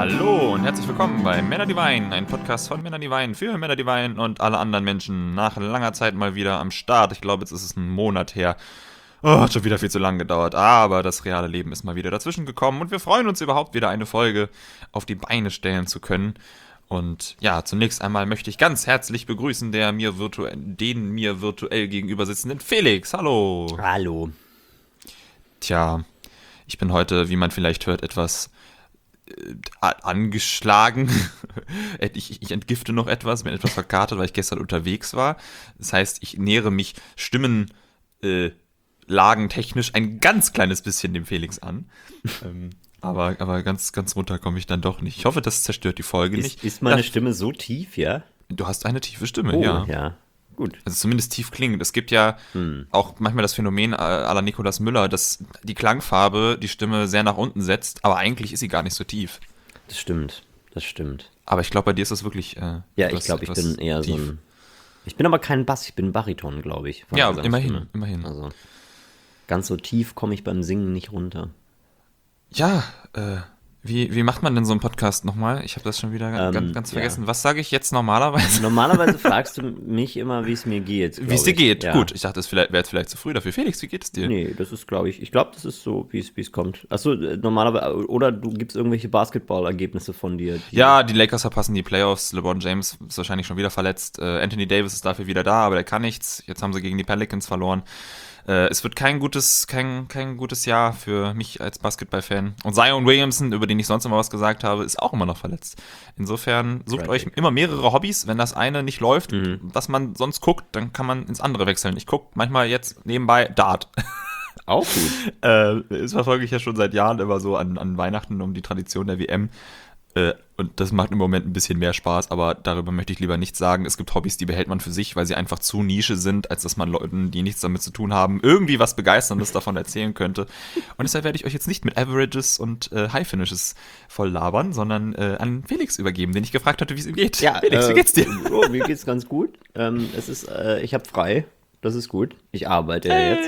Hallo und herzlich willkommen bei Männer die Weinen, ein Podcast von Männer die Weinen für Männer die Weinen und alle anderen Menschen. Nach langer Zeit mal wieder am Start. Ich glaube, jetzt ist es ein Monat her. Oh, hat schon wieder viel zu lang gedauert, aber das reale Leben ist mal wieder dazwischen gekommen und wir freuen uns überhaupt wieder eine Folge auf die Beine stellen zu können. Und ja, zunächst einmal möchte ich ganz herzlich begrüßen den mir virtuell gegenüber sitzenden Felix. Hallo. Hallo. Tja, ich bin heute, wie man vielleicht hört, etwas angeschlagen. Ich entgifte noch etwas, bin etwas verkatert, weil ich gestern unterwegs war. Das heißt, ich nähere mich lagentechnisch ein ganz kleines bisschen dem Felix an. Aber ganz, ganz runter komme ich dann doch nicht. Ich hoffe, das zerstört die Folge nicht. Ist meine Stimme so tief, ja? Du hast eine tiefe Stimme, ja. Ja, gut. Also zumindest tief klingend. Es gibt ja auch manchmal das Phänomen à la Nikolaus Müller, dass die Klangfarbe die Stimme sehr nach unten setzt, aber eigentlich ist sie gar nicht so tief. Das stimmt. Aber ich glaube, bei dir ist das wirklich Ja, ich glaube, ich bin eher tief. so ein... Ich bin aber kein Bass, ich bin Bariton, glaube ich. Ja, immerhin. Also, ganz so tief komme ich beim Singen nicht runter. Ja, wie macht man denn so einen Podcast nochmal? Ich habe das schon wieder ganz vergessen. Ja. Was sage ich jetzt normalerweise? Normalerweise fragst du mich immer, wie es mir geht. Wie es dir geht? Ja. Gut, ich dachte, es wäre jetzt vielleicht zu früh dafür. Felix, wie geht es dir? Nee, das ist, glaube ich glaube, das ist so, wie es kommt. Achso, normalerweise, oder du gibst irgendwelche Basketballergebnisse von dir. Ja, die Lakers verpassen die Playoffs. LeBron James ist wahrscheinlich schon wieder verletzt. Anthony Davis ist dafür wieder da, aber der kann nichts. Jetzt haben sie gegen die Pelicans verloren. Es wird kein gutes Jahr für mich als Basketball-Fan. Und Zion Williamson, über den ich sonst immer was gesagt habe, ist auch immer noch verletzt. Insofern sucht euch immer mehrere Hobbys. Wenn das eine nicht läuft, was man sonst guckt, dann kann man ins andere wechseln. Ich gucke manchmal jetzt nebenbei Dart. Auch gut. Das verfolge ich ja schon seit Jahren immer so an Weihnachten um die Tradition der WM. Und das macht im Moment ein bisschen mehr Spaß, aber darüber möchte ich lieber nichts sagen. Es gibt Hobbys, die behält man für sich, weil sie einfach zu Nische sind, als dass man Leuten, die nichts damit zu tun haben, irgendwie was Begeisterndes davon erzählen könnte. Und deshalb werde ich euch jetzt nicht mit Averages und High Finishes voll labern, sondern an Felix übergeben, den ich gefragt hatte, wie es ihm geht. Ja, Felix, wie geht's dir? Oh, mir geht's ganz gut. Ich habe frei, das ist gut. Ich arbeite ja jetzt.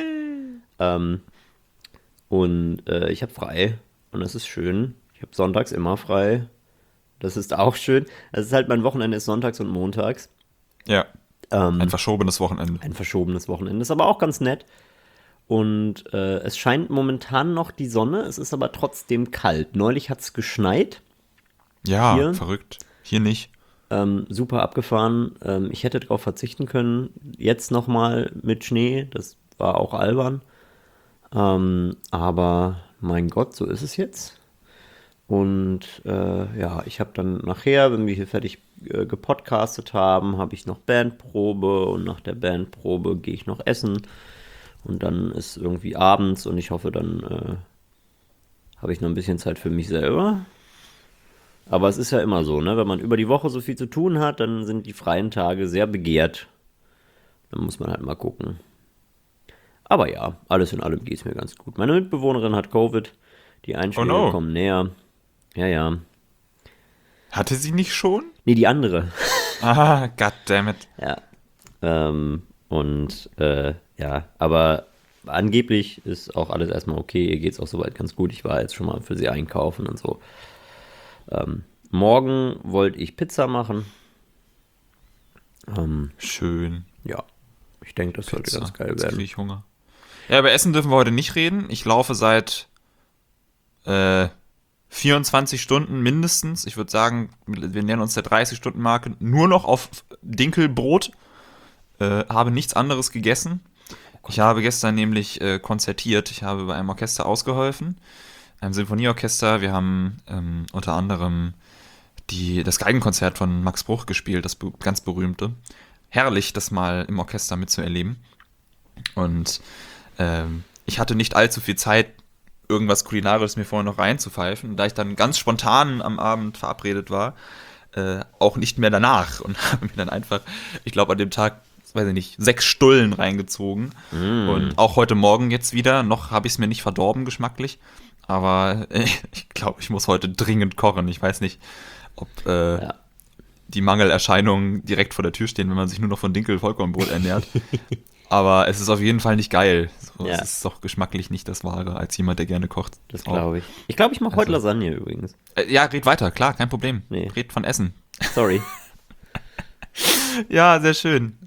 Ich habe frei und das ist schön. Ich habe sonntags immer frei. Das ist auch schön. Es ist halt, mein Wochenende ist sonntags und montags. Ja, ein verschobenes Wochenende. Ein verschobenes Wochenende, ist aber auch ganz nett. Und es scheint momentan noch die Sonne, es ist aber trotzdem kalt. Neulich hat es geschneit. Ja, Hier. verrückt. Hier nicht. Super abgefahren. Ich hätte darauf verzichten können. Jetzt nochmal mit Schnee, das war auch albern. Aber mein Gott, so ist es jetzt. Und ich habe dann nachher, wenn wir hier fertig gepodcastet haben, habe ich noch Bandprobe und nach der Bandprobe gehe ich noch essen und dann ist irgendwie abends und ich hoffe, dann habe ich noch ein bisschen Zeit für mich selber. Aber es ist ja immer so, ne? Wenn man über die Woche so viel zu tun hat, dann sind die freien Tage sehr begehrt. Dann muss man halt mal gucken. Aber ja, alles in allem geht es mir ganz gut. Meine Mitbewohnerin hat Covid, die Einschläge kommen näher. Ja. Hatte sie nicht schon? Nee, die andere. Ah, goddammit. Ja. Aber angeblich ist auch alles erstmal okay. Ihr geht's auch soweit ganz gut. Ich war jetzt schon mal für sie einkaufen und so. Morgen wollte ich Pizza machen. Schön. Ja, ich denke, das sollte ganz geil Jetzt werden. kriege ich Hunger. Ja, über Essen dürfen wir heute nicht reden. Ich laufe seit 24 Stunden mindestens. Ich würde sagen, wir nähern uns der 30-Stunden-Marke. Nur noch auf Dinkelbrot. Habe nichts anderes gegessen. Ich habe gestern nämlich konzertiert. Ich habe bei einem Orchester ausgeholfen. Einem Sinfonieorchester. Wir haben unter anderem das Geigenkonzert von Max Bruch gespielt. Das ganz berühmte. Herrlich, das mal im Orchester mitzuerleben. Und ich hatte nicht allzu viel Zeit, irgendwas Kulinarisches mir vorher noch reinzupfeifen. Da ich dann ganz spontan am Abend verabredet war, auch nicht mehr danach und habe mir dann einfach, ich glaube an dem Tag, weiß ich nicht, 6 Stullen reingezogen. Und auch heute Morgen jetzt wieder, noch habe ich es mir nicht verdorben geschmacklich, aber ich glaube, ich muss heute dringend kochen. Ich weiß nicht, ob die Mangelerscheinungen direkt vor der Tür stehen, wenn man sich nur noch von Dinkel-Vollkornbrot ernährt. Aber es ist auf jeden Fall nicht geil. So, Ja. Es ist doch geschmacklich nicht das Wahre, als jemand, der gerne kocht. Das glaube ich. Ich glaube, ich mache heute Lasagne übrigens. Ja, red weiter, klar, kein Problem. Nee. Red von Essen. Sorry. Ja, sehr schön.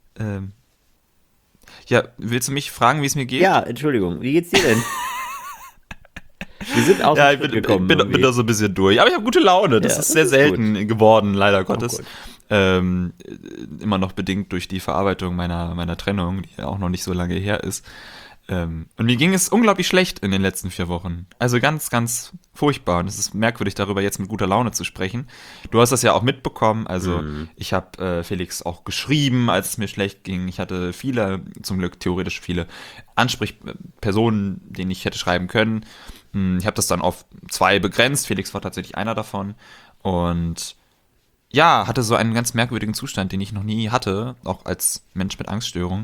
Ja, willst du mich fragen, wie es mir geht? Ja, Entschuldigung. Wie geht's dir denn? Wir sind aus Ja, dem ich Schritt gekommen. bin da so ein bisschen durch. Aber ich habe gute Laune. Das Ja, ist das sehr ist selten geworden, leider Gottes. gut. Immer noch bedingt durch die Verarbeitung meiner Trennung, die ja auch noch nicht so lange her ist. Und mir ging es unglaublich schlecht in den letzten 4 Wochen. Also ganz, ganz furchtbar. Und es ist merkwürdig, darüber jetzt mit guter Laune zu sprechen. Du hast das ja auch mitbekommen. Also ich habe Felix auch geschrieben, als es mir schlecht ging. Ich hatte zum Glück theoretisch viele Ansprechpersonen, denen ich hätte schreiben können. Ich habe das dann auf 2 begrenzt. Felix war tatsächlich einer davon. Und ja, hatte so einen ganz merkwürdigen Zustand, den ich noch nie hatte, auch als Mensch mit Angststörung.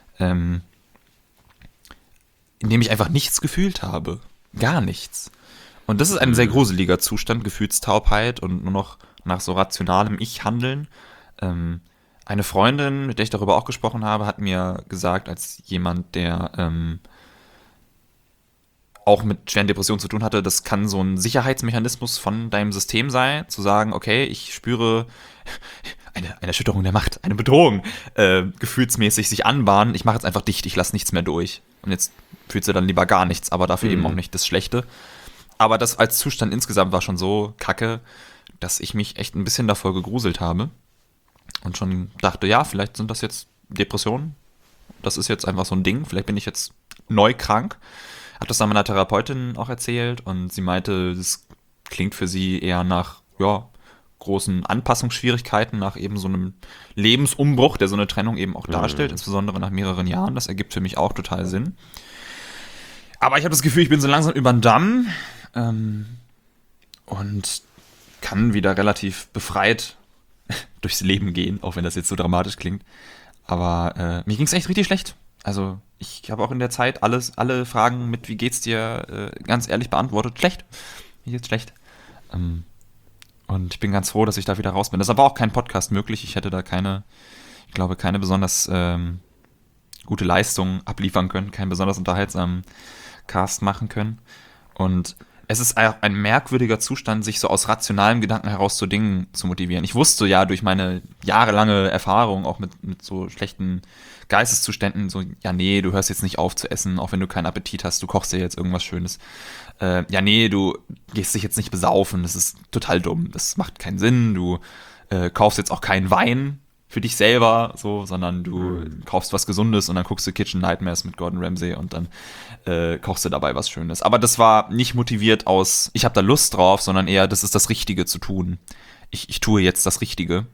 In dem ich einfach nichts gefühlt habe. Gar nichts. Und das ist ein sehr gruseliger Zustand, Gefühlstaubheit und nur noch nach so rationalem Ich handeln. Eine Freundin, mit der ich darüber auch gesprochen habe, hat mir gesagt, als jemand, der auch mit schweren Depressionen zu tun hatte, das kann so ein Sicherheitsmechanismus von deinem System sein, zu sagen, okay, ich spüre eine Erschütterung der Macht, eine Bedrohung, gefühlsmäßig sich anbahnen, ich mache jetzt einfach dicht, ich lasse nichts mehr durch. Und jetzt fühlst du dann lieber gar nichts, aber dafür eben auch nicht das Schlechte. Aber das als Zustand insgesamt war schon so kacke, dass ich mich echt ein bisschen davor gegruselt habe und schon dachte, ja, vielleicht sind das jetzt Depressionen. Das ist jetzt einfach so ein Ding, vielleicht bin ich jetzt neu krank. Habe das dann meiner Therapeutin auch erzählt und sie meinte, das klingt für sie eher nach, ja, großen Anpassungsschwierigkeiten, nach eben so einem Lebensumbruch, der so eine Trennung eben auch darstellt, insbesondere nach mehreren Jahren. Das ergibt für mich auch total Sinn. Aber ich habe das Gefühl, ich bin so langsam über den Damm und kann wieder relativ befreit durchs Leben gehen, auch wenn das jetzt so dramatisch klingt. Aber mir ging es echt richtig schlecht. Also ich habe auch in der Zeit alle Fragen mit, wie geht's dir, ganz ehrlich beantwortet. Schlecht. Mir geht's schlecht. Und ich bin ganz froh, dass ich da wieder raus bin. Das ist aber auch kein Podcast möglich. Ich hätte da keine besonders gute Leistung abliefern können, keinen besonders unterhaltsamen Cast machen können. Und es ist ein merkwürdiger Zustand, sich so aus rationalem Gedanken heraus zu Dingen zu motivieren. Ich wusste ja durch meine jahrelange Erfahrung, auch mit so schlechten Geisteszuständen, so, ja nee, du hörst jetzt nicht auf zu essen, auch wenn du keinen Appetit hast, du kochst dir jetzt irgendwas Schönes. Ja nee, du gehst dich jetzt nicht besaufen, das ist total dumm, das macht keinen Sinn, du kaufst jetzt auch keinen Wein für dich selber, so, sondern du kaufst was Gesundes und dann guckst du Kitchen Nightmares mit Gordon Ramsay und dann kochst du dabei was Schönes. Aber das war nicht motiviert aus, ich habe da Lust drauf, sondern eher, das ist das Richtige zu tun. Ich tue jetzt das Richtige,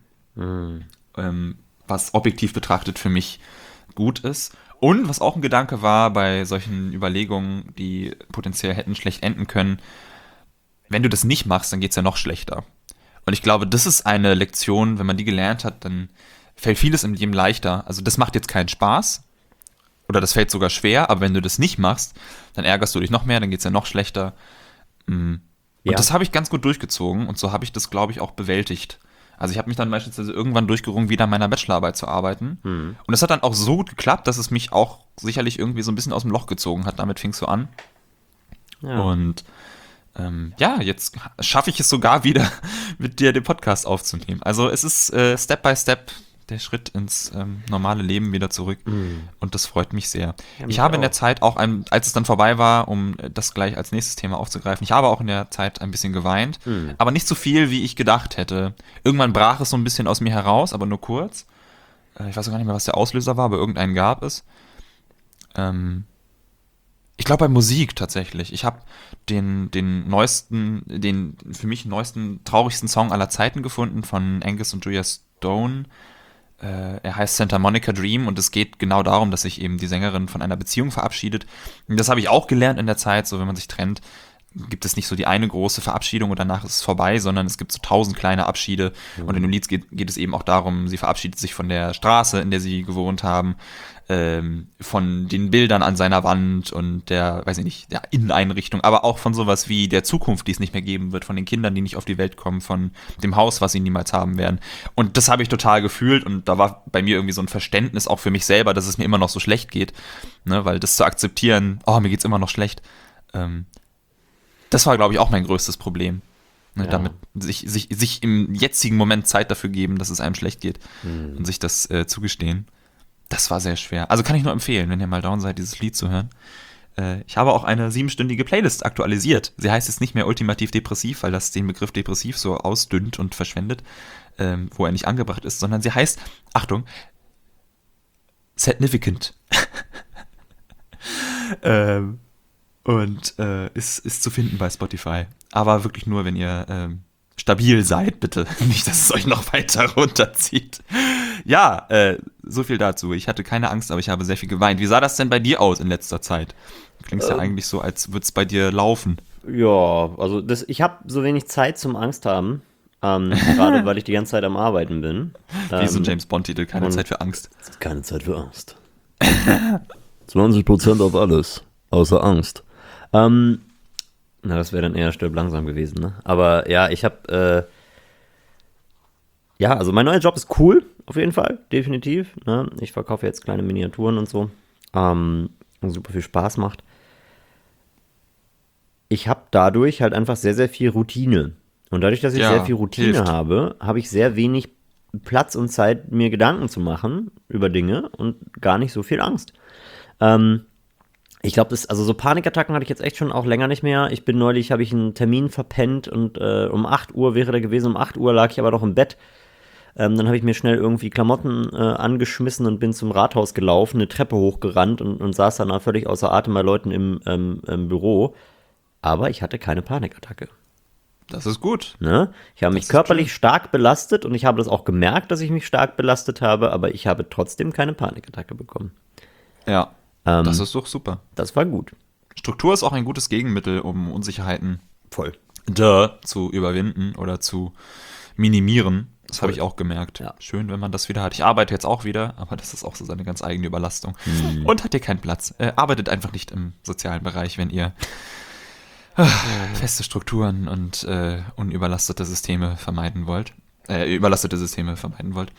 was objektiv betrachtet für mich gut ist. Und was auch ein Gedanke war bei solchen Überlegungen, die potenziell hätten schlecht enden können, wenn du das nicht machst, dann geht's ja noch schlechter. Und ich glaube, das ist eine Lektion, wenn man die gelernt hat, dann fällt vieles im Leben leichter. Also das macht jetzt keinen Spaß oder das fällt sogar schwer, aber wenn du das nicht machst, dann ärgerst du dich noch mehr, dann geht's ja noch schlechter. Und das habe ich ganz gut durchgezogen und so habe ich das, glaube ich, auch bewältigt. Also ich habe mich dann beispielsweise irgendwann durchgerungen, wieder an meiner Bachelorarbeit zu arbeiten. Und das hat dann auch so gut geklappt, dass es mich auch sicherlich irgendwie so ein bisschen aus dem Loch gezogen hat. Damit fing es so an. Ja. Und jetzt schaffe ich es sogar wieder, mit dir den Podcast aufzunehmen. Also es ist Step by Step der Schritt ins normale Leben wieder zurück. Und das freut mich sehr. Ja, ich habe in der Zeit auch, als es dann vorbei war, um das gleich als nächstes Thema aufzugreifen, ich habe auch in der Zeit ein bisschen geweint, aber nicht so viel, wie ich gedacht hätte. Irgendwann brach es so ein bisschen aus mir heraus, aber nur kurz. Ich weiß auch gar nicht mehr, was der Auslöser war, aber irgendeinen gab es. Ich glaube bei Musik tatsächlich. Ich habe den für mich neuesten, traurigsten Song aller Zeiten gefunden von Angus und Julia Stone. Er heißt Santa Monica Dream und es geht genau darum, dass sich eben die Sängerin von einer Beziehung verabschiedet. Und das habe ich auch gelernt in der Zeit, so wenn man sich trennt, gibt es nicht so die eine große Verabschiedung und danach ist es vorbei, sondern es gibt so 1000 kleine Abschiede. Und in dem Lied geht es eben auch darum, sie verabschiedet sich von der Straße, in der sie gewohnt haben, von den Bildern an seiner Wand und der, weiß ich nicht, der Inneneinrichtung, aber auch von sowas wie der Zukunft, die es nicht mehr geben wird, von den Kindern, die nicht auf die Welt kommen, von dem Haus, was sie niemals haben werden. Und das habe ich total gefühlt und da war bei mir irgendwie so ein Verständnis auch für mich selber, dass es mir immer noch so schlecht geht, ne, weil das zu akzeptieren, oh, mir geht's immer noch schlecht, das war, glaube ich, auch mein größtes Problem. Ne, Ja. damit sich im jetzigen Moment Zeit dafür geben, dass es einem schlecht geht und sich das zugestehen. Das war sehr schwer. Also kann ich nur empfehlen, wenn ihr mal down seid, dieses Lied zu hören. Ich habe auch eine 7-stündige Playlist aktualisiert. Sie heißt jetzt nicht mehr ultimativ depressiv, weil das den Begriff depressiv so ausdünnt und verschwendet, wo er nicht angebracht ist, sondern sie heißt, Achtung, Significant. Und ist zu finden bei Spotify. Aber wirklich nur, wenn ihr stabil seid, bitte. Nicht, dass es euch noch weiter runterzieht. Ja, so viel dazu. Ich hatte keine Angst, aber ich habe sehr viel geweint. Wie sah das denn bei dir aus in letzter Zeit? Du klingst ja eigentlich so, als würde es bei dir laufen. Ja, also ich habe so wenig Zeit zum Angst haben. Gerade weil ich die ganze Zeit am Arbeiten bin. Wie so ein James Bond-Titel, keine und- Zeit für Angst. Keine Zeit für Angst. 20% auf alles, außer Angst. Na, das wäre dann eher Stirb langsam gewesen, ne? Aber ja, ich habe, ja, also mein neuer Job ist cool, auf jeden Fall, definitiv. Ne? Ich verkaufe jetzt kleine Miniaturen und so. Und super viel Spaß macht. Ich habe dadurch halt einfach sehr, sehr viel Routine. Und dadurch, dass ich Ja, sehr viel Routine hilft. habe ich sehr wenig Platz und Zeit, mir Gedanken zu machen über Dinge und gar nicht so viel Angst. Ich glaube, also so Panikattacken hatte ich jetzt echt schon auch länger nicht mehr. Neulich habe ich einen Termin verpennt und um 8 Uhr wäre der gewesen. Um 8 Uhr lag ich aber noch im Bett. Dann habe ich mir schnell irgendwie Klamotten angeschmissen und bin zum Rathaus gelaufen, eine Treppe hochgerannt und saß danach völlig außer Atem bei Leuten im Büro. Aber ich hatte keine Panikattacke. Das ist gut. Ne? Ich habe mich ist körperlich stark belastet und ich habe das auch gemerkt, dass ich mich stark belastet habe, aber ich habe trotzdem keine Panikattacke bekommen. Ja, das ist doch super. Das war gut. Struktur ist auch ein gutes Gegenmittel, um Unsicherheiten Voll. zu überwinden oder zu minimieren. Das habe ich auch gemerkt. Ja. Schön, wenn man das wieder hat. Ich arbeite jetzt auch wieder, aber das ist auch so seine ganz eigene Überlastung. Und hat ihr keinen Platz. Arbeitet einfach nicht im sozialen Bereich, wenn ihr feste Strukturen und unüberlastete Systeme vermeiden wollt. Überlastete Systeme vermeiden wollt.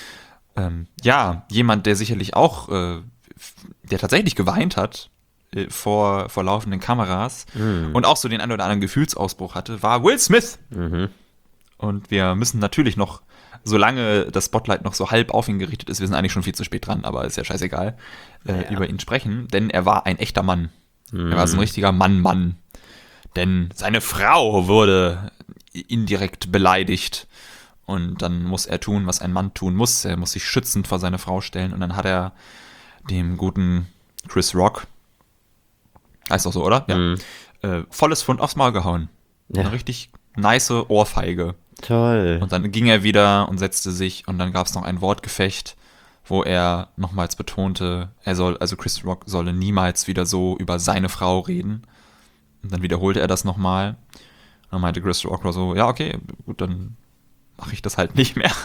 Ja, jemand, der sicherlich auch, der tatsächlich geweint hat vor laufenden Kameras und auch so den einen oder anderen Gefühlsausbruch hatte, war Will Smith. Und wir müssen natürlich noch, solange das Spotlight noch so halb auf ihn gerichtet ist, wir sind eigentlich schon viel zu spät dran, aber ist ja scheißegal, über ihn sprechen, denn er war ein echter Mann. Er war so ein richtiger Mann. Denn seine Frau wurde indirekt beleidigt und dann muss er tun, was ein Mann tun muss. Er muss sich schützend vor seine Frau stellen und dann hat er dem guten Chris Rock, heißt doch so, oder? Ja. Volles Pfund aufs Maul gehauen. Ja. Eine richtig nice Ohrfeige. Toll. Und dann ging er wieder und setzte sich und dann gab es noch ein Wortgefecht, wo er nochmals betonte, Chris Rock solle niemals wieder so über seine Frau reden. Und dann wiederholte er das nochmal. Und dann meinte Chris Rock so, ja, okay, gut, dann mache ich das halt nicht mehr.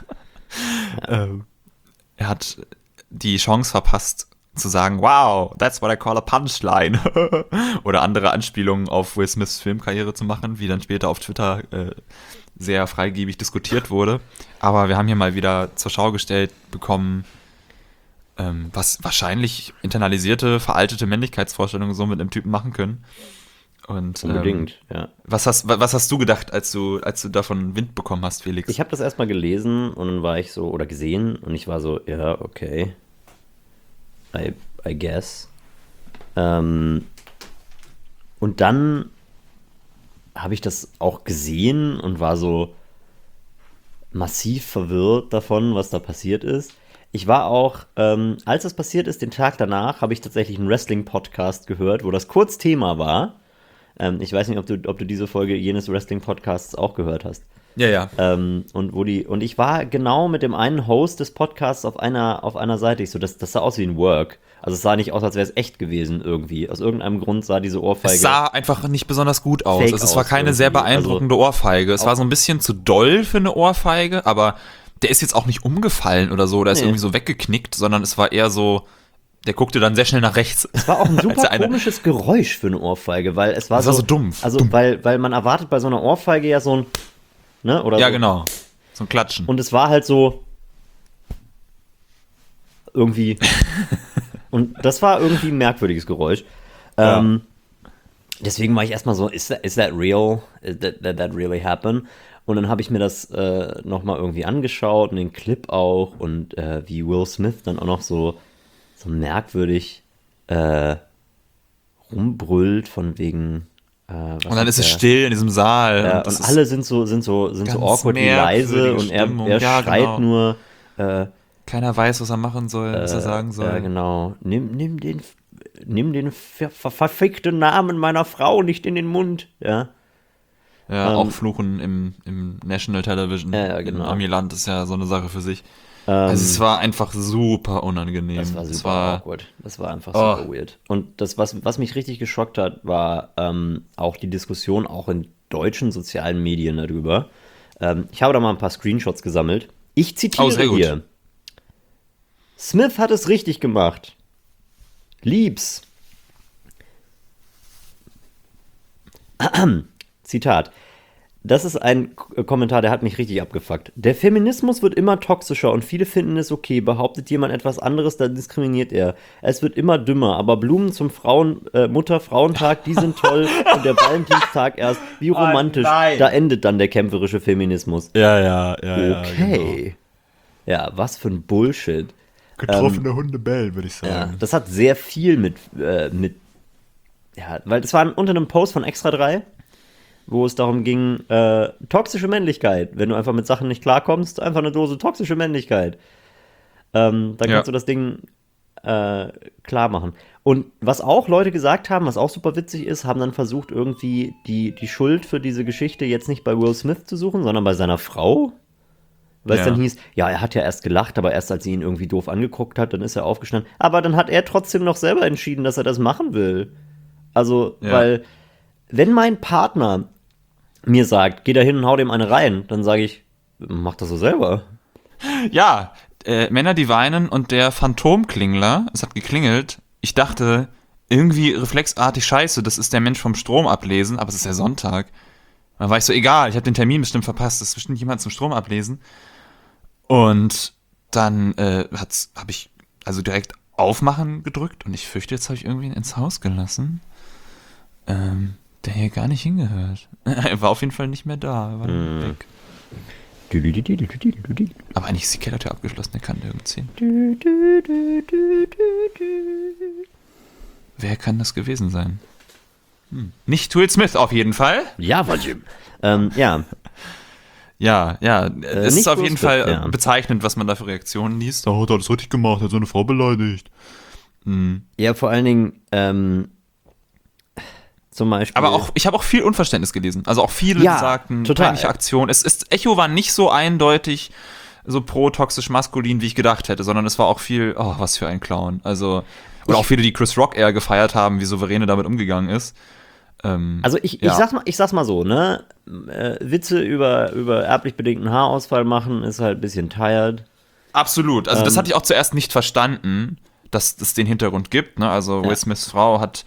Er hat die Chance verpasst, zu sagen, wow, that's what I call a punchline. Oder andere Anspielungen auf Will Smiths Filmkarriere zu machen, wie dann später auf Twitter sehr freigebig diskutiert wurde. Aber wir haben hier mal wieder zur Schau gestellt bekommen, was wahrscheinlich internalisierte, veraltete Männlichkeitsvorstellungen so mit einem Typen machen können. Und, Unbedingt, ja. Was hast du gedacht, als du davon Wind bekommen hast, Felix? Ich habe das erstmal gelesen und dann war ich so, oder gesehen, und ich war so, ja, okay. I guess. Und dann habe ich das auch gesehen und war so massiv verwirrt davon, was da passiert ist. Ich war auch, als das passiert ist, den Tag danach, habe ich tatsächlich einen Wrestling-Podcast gehört, wo das kurz Thema war. Ich weiß nicht, ob du diese Folge jenes Wrestling-Podcasts auch gehört hast. Ja. Und ich war genau mit dem einen Host des Podcasts auf einer Seite. Ich so, das sah aus wie ein Work. Also es sah nicht aus, als wäre es echt gewesen irgendwie. Aus irgendeinem Grund sah diese Ohrfeige. Es sah einfach nicht besonders gut aus. Fake Also es war aus keine sehr irgendwie. beeindruckende Ohrfeige. Es war so ein bisschen zu doll für eine Ohrfeige, aber der ist jetzt auch nicht umgefallen oder so, der ist irgendwie so weggeknickt, sondern es war eher so, der guckte dann sehr schnell nach rechts. Es war auch ein super komisches Geräusch für eine Ohrfeige, weil es war so dumpf. Also weil man erwartet bei so einer Ohrfeige ja so ein, ne, oder ja, so. genau. So ein Klatschen. Und es war halt so irgendwie und das war irgendwie ein merkwürdiges Geräusch. Deswegen war ich erstmal so, is that real? Did that really happen? Und dann habe ich mir das nochmal irgendwie angeschaut und den Clip auch und wie Will Smith dann auch noch so merkwürdig rumbrüllt von wegen und dann ist es still in diesem Saal. Und alle sind so awkwardly leise und er schreit nur keiner weiß, was er machen soll, was er sagen soll. Ja, genau. Nimm den verfickten Namen meiner Frau nicht in den Mund. Ja. Ja, auch Fluchen im National Television. Ja, genau. Im Amiland ist ja so eine Sache für sich. Also es war einfach super unangenehm. Das war super awkward. Das war einfach super weird. Und das, was mich richtig geschockt hat, war auch die Diskussion auch in deutschen sozialen Medien darüber. Ich habe da mal ein paar Screenshots gesammelt. Ich zitiere hier. Smith hat es richtig gemacht. Liebs. Zitat. Das ist ein Kommentar, der hat mich richtig abgefuckt. Der Feminismus wird immer toxischer und viele finden es okay. Behauptet jemand etwas anderes, dann diskriminiert er. Es wird immer dümmer, aber Blumen zum Mutter-Frauentag, die sind toll und der Valentinstag erst. Wie romantisch. Da endet dann der kämpferische Feminismus. Ja. Okay. Genau. Ja, was für ein Bullshit. Getroffene Hunde bellen, würde ich sagen. Ja, das hat sehr viel mit weil das war unter einem Post von Extra 3, wo es darum ging, toxische Männlichkeit. Wenn du einfach mit Sachen nicht klarkommst, einfach eine Dose toxische Männlichkeit. Dann kannst du das Ding klar machen. Und was auch Leute gesagt haben, was auch super witzig ist, haben dann versucht, irgendwie die Schuld für diese Geschichte jetzt nicht bei Will Smith zu suchen, sondern bei seiner Frau. Weil es dann hieß, ja, er hat ja erst gelacht, aber erst als sie ihn irgendwie doof angeguckt hat, dann ist er aufgestanden. Aber dann hat er trotzdem noch selber entschieden, dass er das machen will. Also, weil, wenn mein Partner mir sagt, geh da hin und hau dem eine rein, dann sage ich, mach das so selber. Ja, Männer, die weinen und der Phantomklingler, es hat geklingelt. Ich dachte, irgendwie reflexartig scheiße, das ist der Mensch vom Strom ablesen, aber es ist ja Sonntag. Dann war ich so, egal, ich habe den Termin bestimmt verpasst, das ist bestimmt jemand zum Strom ablesen. Und dann habe ich also direkt Aufmachen gedrückt und ich fürchte, jetzt habe ich irgendwen ins Haus gelassen, der hier gar nicht hingehört. Er war auf jeden Fall nicht mehr da, er war weg. Aber eigentlich ist die Kellertür abgeschlossen, der kann nirgends hin. Wer kann das gewesen sein? Nicht Will Smith auf jeden Fall. Ja, war Jim. Ja. Ja, es ist auf jeden Fall ja. bezeichnend, was man da für Reaktionen liest. Oh, hat er das richtig gemacht, hat so eine Frau beleidigt. Ja, vor allen Dingen, zum Beispiel. Aber auch, ich habe auch viel Unverständnis gelesen. Also auch viele, die sagten, peinliche Aktion. Echo war nicht so eindeutig so pro-toxisch maskulin, wie ich gedacht hätte, sondern es war auch viel, oh, was für ein Clown. Also, oder auch viele, die Chris Rock eher gefeiert haben, wie souverän er damit umgegangen ist. Also ich sag's mal so, ne? Witze über erblich bedingten Haarausfall machen ist halt ein bisschen tired. Absolut. Also das hatte ich auch zuerst nicht verstanden, dass es den Hintergrund gibt. Ne? Also Will Smiths Frau hat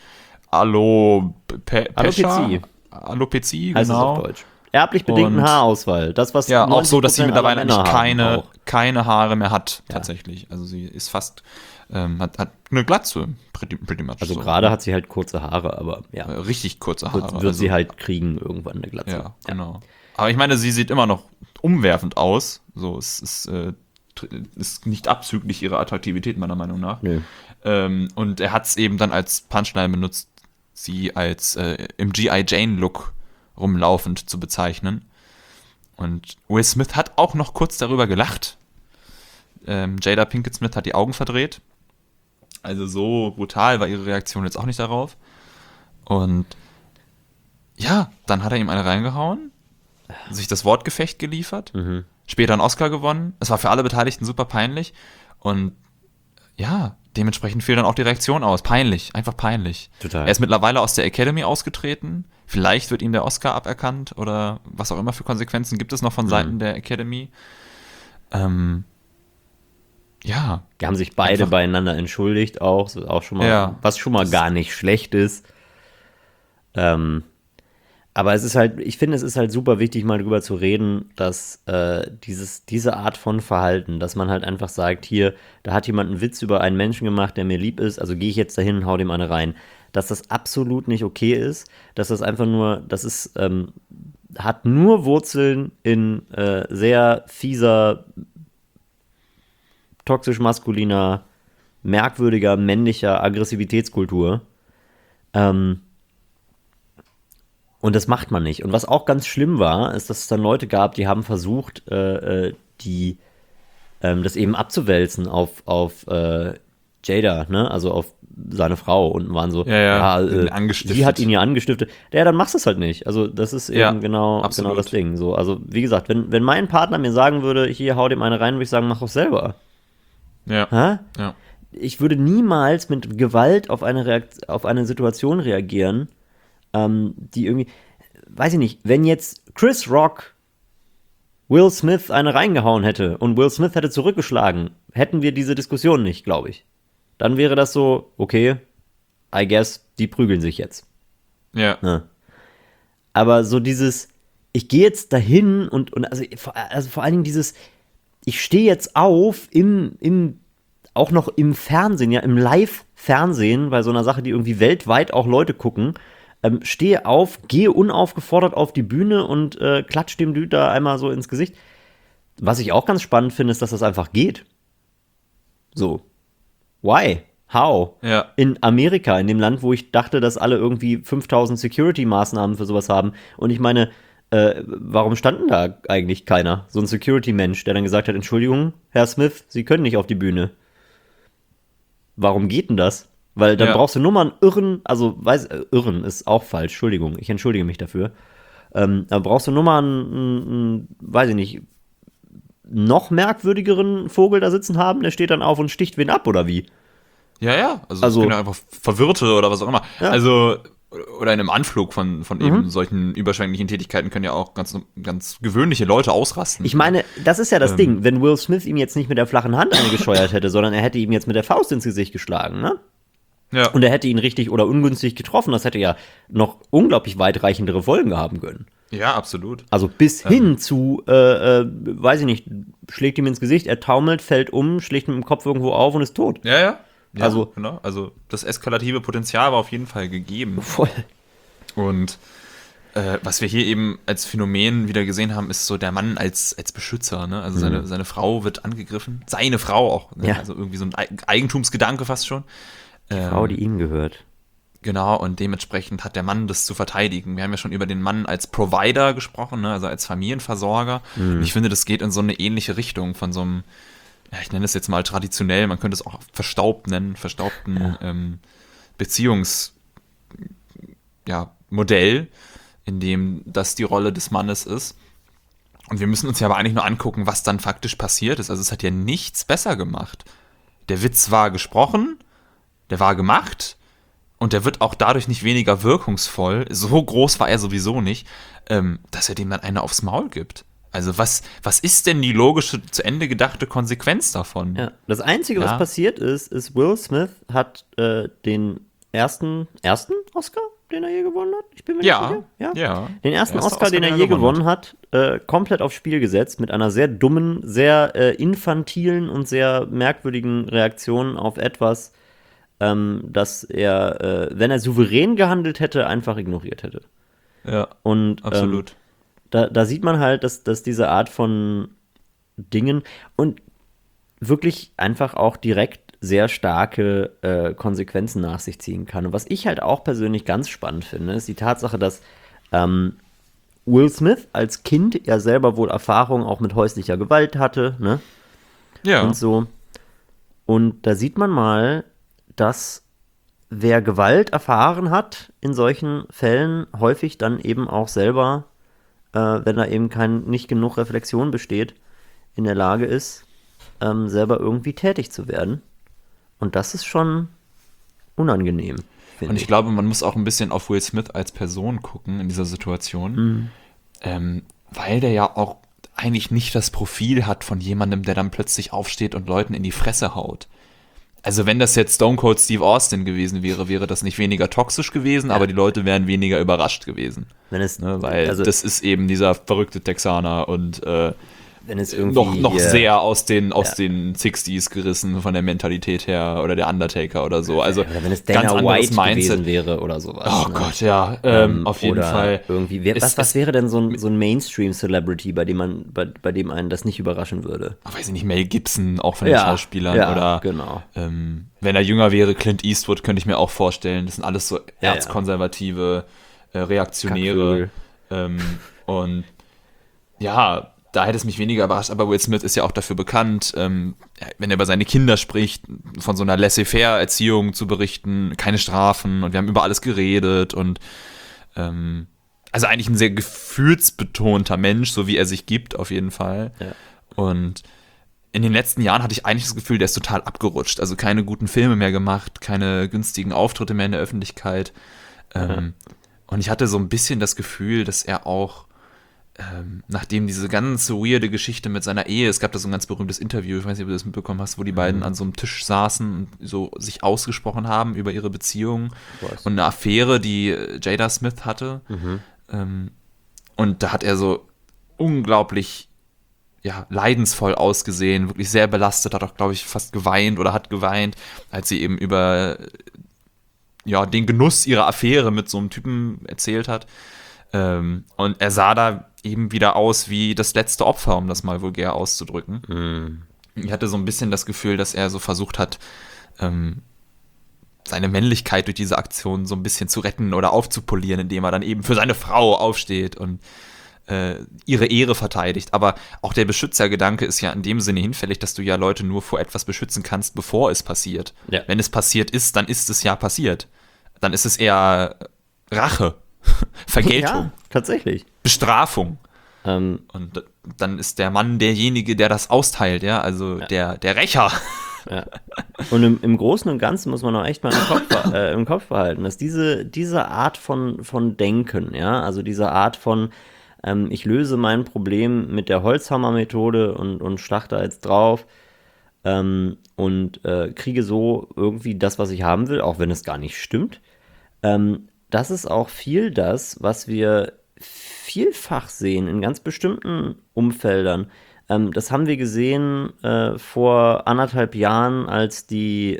Alopecia. Alopecia, heißt genau. es auf Deutsch. Erblich bedingten Haarausfall. Das, was ja, auch so, dass sie mittlerweile eigentlich keine Haare mehr hat, tatsächlich. Also sie ist fast, hat eine Glatze, pretty much. Also so. Gerade hat sie halt kurze Haare, aber ja. Richtig kurze Haare. Wird sie halt kriegen irgendwann eine Glatze. Ja, genau. Aber ich meine, sie sieht immer noch umwerfend aus. So, es ist nicht abzüglich ihrer Attraktivität, meiner Meinung nach. Nö. Und er hat es eben dann als Punchline benutzt, sie als im G.I. Jane-Look rumlaufend zu bezeichnen. Und Will Smith hat auch noch kurz darüber gelacht. Jada Pinkett Smith hat die Augen verdreht. Also so brutal war ihre Reaktion jetzt auch nicht darauf. Und ja, dann hat er ihm eine reingehauen. sich das Wortgefecht geliefert, später einen Oscar gewonnen. Es war für alle Beteiligten super peinlich und ja, dementsprechend fiel dann auch die Reaktion aus. Peinlich, einfach peinlich. Total. Er ist mittlerweile aus der Academy ausgetreten. Vielleicht wird ihm der Oscar aberkannt oder was auch immer für Konsequenzen gibt es noch von Seiten der Academy. Ja. Die haben sich beide beieinander entschuldigt auch schon mal, was schon mal gar nicht schlecht ist. Aber es ist halt, ich finde, es ist halt super wichtig, mal drüber zu reden, dass diese Art von Verhalten, dass man halt einfach sagt, hier, da hat jemand einen Witz über einen Menschen gemacht, der mir lieb ist, also gehe ich jetzt dahin und hau dem eine rein, dass das absolut nicht okay ist, dass das einfach nur, das ist, hat nur Wurzeln in sehr fieser, toxisch maskuliner, merkwürdiger, männlicher Aggressivitätskultur. Und das macht man nicht. Und was auch ganz schlimm war, ist, dass es dann Leute gab, die haben versucht, das eben abzuwälzen auf Jada, ne? Also auf seine Frau und waren so, sie hat ihn ja angestiftet. Ja, dann machst du es halt nicht. Also das ist eben genau das Ding. So, also wie gesagt, wenn mein Partner mir sagen würde, hier, hau dem eine rein, würde ich sagen, mach auch selber. Ja. Ich würde niemals mit Gewalt auf eine Situation reagieren, die irgendwie, weiß ich nicht, wenn jetzt Chris Rock Will Smith eine reingehauen hätte und Will Smith hätte zurückgeschlagen, hätten wir diese Diskussion nicht, glaube ich. Dann wäre das so, okay, I guess, die prügeln sich jetzt. Ja. Aber so dieses, ich gehe jetzt dahin und also vor allen Dingen dieses, ich stehe jetzt auf auch noch im Fernsehen, ja, im Live-Fernsehen, bei so einer Sache, die irgendwie weltweit auch Leute gucken, stehe auf, gehe unaufgefordert auf die Bühne und klatsche dem Dude da einmal so ins Gesicht. Was ich auch ganz spannend finde, ist, dass das einfach geht. So. Why? How? Ja. In Amerika, in dem Land, wo ich dachte, dass alle irgendwie 5000 Security-Maßnahmen für sowas haben. Und ich meine, warum stand denn da eigentlich keiner? So ein Security-Mensch, der dann gesagt hat, Entschuldigung, Herr Smith, Sie können nicht auf die Bühne. Warum geht denn das? Weil dann brauchst du nur mal einen Irren ist auch falsch, Entschuldigung, ich entschuldige mich dafür. Da brauchst du nur mal einen, weiß ich nicht, noch merkwürdigeren Vogel da sitzen haben, der steht dann auf und sticht wen ab, oder wie? Ja. Also es können ja einfach Verwirrte oder was auch immer. Ja. Also, oder in einem Anflug von eben solchen überschwänglichen Tätigkeiten können ja auch ganz gewöhnliche Leute ausrasten. Ich meine, das ist ja das Ding, wenn Will Smith ihm jetzt nicht mit der flachen Hand eingescheuert hätte, sondern er hätte ihm jetzt mit der Faust ins Gesicht geschlagen, ne? Ja. Und er hätte ihn richtig oder ungünstig getroffen. Das hätte ja noch unglaublich weitreichendere Folgen haben können. Ja, absolut. Also bis hin zu, weiß ich nicht, schlägt ihm ins Gesicht, er taumelt, fällt um, schlägt mit dem Kopf irgendwo auf und ist tot. Ja, genau. Also das eskalative Potenzial war auf jeden Fall gegeben. Voll. Und was wir hier eben als Phänomen wieder gesehen haben, ist so der Mann als Beschützer. Ne? Also seine Frau wird angegriffen. Seine Frau auch. Ne? Ja. Also irgendwie so ein Eigentumsgedanke fast schon. Die Frau, die ihm gehört. Genau, und dementsprechend hat der Mann das zu verteidigen. Wir haben ja schon über den Mann als Provider gesprochen, ne? Also als Familienversorger. Und ich finde, das geht in so eine ähnliche Richtung von so einem, ja, ich nenne es jetzt mal traditionell, man könnte es auch verstaubten Beziehungsmodell, in dem das die Rolle des Mannes ist. Und wir müssen uns ja aber eigentlich nur angucken, was dann faktisch passiert ist. Also es hat ja nichts besser gemacht. Der Witz war gesprochen, der war gemacht und der wird auch dadurch nicht weniger wirkungsvoll. So groß war er sowieso nicht, dass er dem dann eine aufs Maul gibt. Also was ist denn die logische, zu Ende gedachte Konsequenz davon? Ja, das Einzige, was passiert ist Will Smith hat den ersten Oscar, den er je gewonnen hat. Ich bin mir nicht sicher. Ja. Den ersten Oscar, den er je gewonnen hat, komplett aufs Spiel gesetzt mit einer sehr dummen, sehr infantilen und sehr merkwürdigen Reaktion auf etwas, das er, wenn er souverän gehandelt hätte, einfach ignoriert hätte. Ja, und absolut. Da sieht man halt, dass diese Art von Dingen und wirklich einfach auch direkt sehr starke Konsequenzen nach sich ziehen kann. Und was ich halt auch persönlich ganz spannend finde, ist die Tatsache, dass Will Smith als Kind ja selber wohl Erfahrung auch mit häuslicher Gewalt hatte, ne? Ja. Und so. Und da sieht man mal, dass wer Gewalt erfahren hat in solchen Fällen häufig dann eben auch selber wenn da eben nicht genug Reflexion besteht, in der Lage ist, selber irgendwie tätig zu werden. Und das ist schon unangenehm, finde Und ich glaube, man muss auch ein bisschen auf Will Smith als Person gucken in dieser Situation, weil der ja auch eigentlich nicht das Profil hat von jemandem, der dann plötzlich aufsteht und Leuten in die Fresse haut. Also wenn das jetzt Stone Cold Steve Austin gewesen wäre, wäre das nicht weniger toxisch gewesen, aber die Leute wären weniger überrascht gewesen. Wenn es, Weil also, das ist eben dieser verrückte Texaner und wenn es irgendwie noch hier- sehr aus den 60s gerissen von der Mentalität her oder der Undertaker oder so. Also Oder wenn es ganz Dana anderes White Mindset. gewesen wäre oder sowas. Oh ne? Gott, ja, auf jeden Oder Fall. irgendwie, was wäre denn so ein Mainstream-Celebrity, bei dem einen das nicht überraschen würde? Weiß ich nicht, Mel Gibson, auch von den Schauspielern. ja, Oder genau. wenn er jünger wäre, Clint Eastwood, könnte ich mir auch vorstellen. Das sind alles so Ja, erzkonservative, Reaktionäre. Und ja, da hätte es mich weniger überrascht, aber Will Smith ist ja auch dafür bekannt, wenn er über seine Kinder spricht, von so einer laissez-faire-Erziehung zu berichten, keine Strafen und wir haben über alles geredet und also eigentlich ein sehr gefühlsbetonter Mensch, so wie er sich gibt, auf jeden Fall. Ja. Und in den letzten Jahren hatte ich eigentlich das Gefühl, der ist total abgerutscht. Also keine guten Filme mehr gemacht, keine günstigen Auftritte mehr in der Öffentlichkeit. Und ich hatte so ein bisschen das Gefühl, dass er auch nachdem diese ganze weirde Geschichte mit seiner Ehe, es gab da so ein ganz berühmtes Interview, ich weiß nicht, ob du das mitbekommen hast, wo die beiden an so einem Tisch saßen und so sich ausgesprochen haben über ihre Beziehung und eine Affäre, die Jada Smith hatte. Und da hat er so unglaublich leidensvoll ausgesehen, wirklich sehr belastet, hat auch, glaube ich, fast geweint oder hat geweint, als sie eben über den Genuss ihrer Affäre mit so einem Typen erzählt hat. Und er sah da eben wieder aus wie das letzte Opfer, um das mal vulgär auszudrücken. Ich hatte so ein bisschen das Gefühl, dass er so versucht hat, seine Männlichkeit durch diese Aktion so ein bisschen zu retten oder aufzupolieren, indem er dann eben für seine Frau aufsteht und ihre Ehre verteidigt. Aber auch der Beschützergedanke ist ja in dem Sinne hinfällig, dass du ja Leute nur vor etwas beschützen kannst, bevor es passiert. Ja. Wenn es passiert ist, dann ist es ja passiert. Dann ist es eher Rache, Vergeltung, Ja, tatsächlich. Bestrafung. Und dann ist der Mann derjenige, der das austeilt, ja, also der Rächer. Ja. Und im Großen und Ganzen muss man auch echt mal im Kopf behalten, dass diese Art von Denken, ja, also diese Art von ich löse mein Problem mit der Holzhammer-Methode und stach da jetzt drauf und kriege so irgendwie das, was ich haben will, auch wenn es gar nicht stimmt. Das ist auch viel das, was wir vielfach sehen in ganz bestimmten Umfeldern. Das haben wir gesehen vor 1,5 Jahren, als die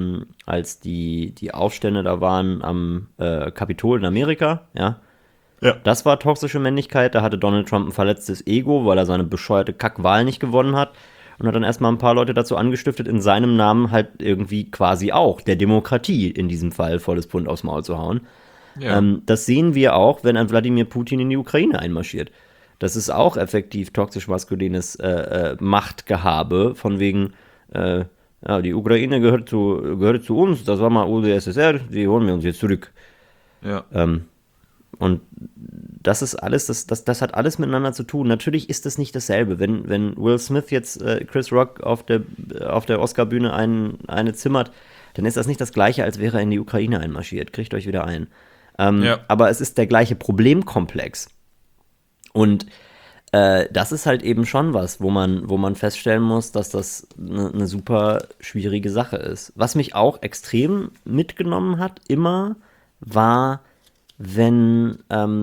Aufstände da waren am Kapitol in Amerika, ja. Ja. Das war toxische Männlichkeit, da hatte Donald Trump ein verletztes Ego, weil er seine bescheuerte Kackwahl nicht gewonnen hat und hat dann erstmal ein paar Leute dazu angestiftet, in seinem Namen halt irgendwie quasi auch der Demokratie in diesem Fall volles Pfund aufs Maul zu hauen. Ja. Das sehen wir auch, wenn ein Wladimir Putin in die Ukraine einmarschiert. Das ist auch effektiv toxisch-maskulines Machtgehabe, von wegen, die Ukraine gehört zu uns, das war mal UdSSR, die holen wir uns jetzt zurück. Ja. Und das ist alles, das hat alles miteinander zu tun. Natürlich ist es nicht dasselbe. Wenn Will Smith jetzt Chris Rock auf der Oscar-Bühne eine zimmert, dann ist das nicht das Gleiche, als wäre er in die Ukraine einmarschiert. Kriegt euch wieder ein. Aber es ist der gleiche Problemkomplex. Und das ist halt eben schon was, wo man feststellen muss, dass das eine super schwierige Sache ist. Was mich auch extrem mitgenommen hat, immer, war, wenn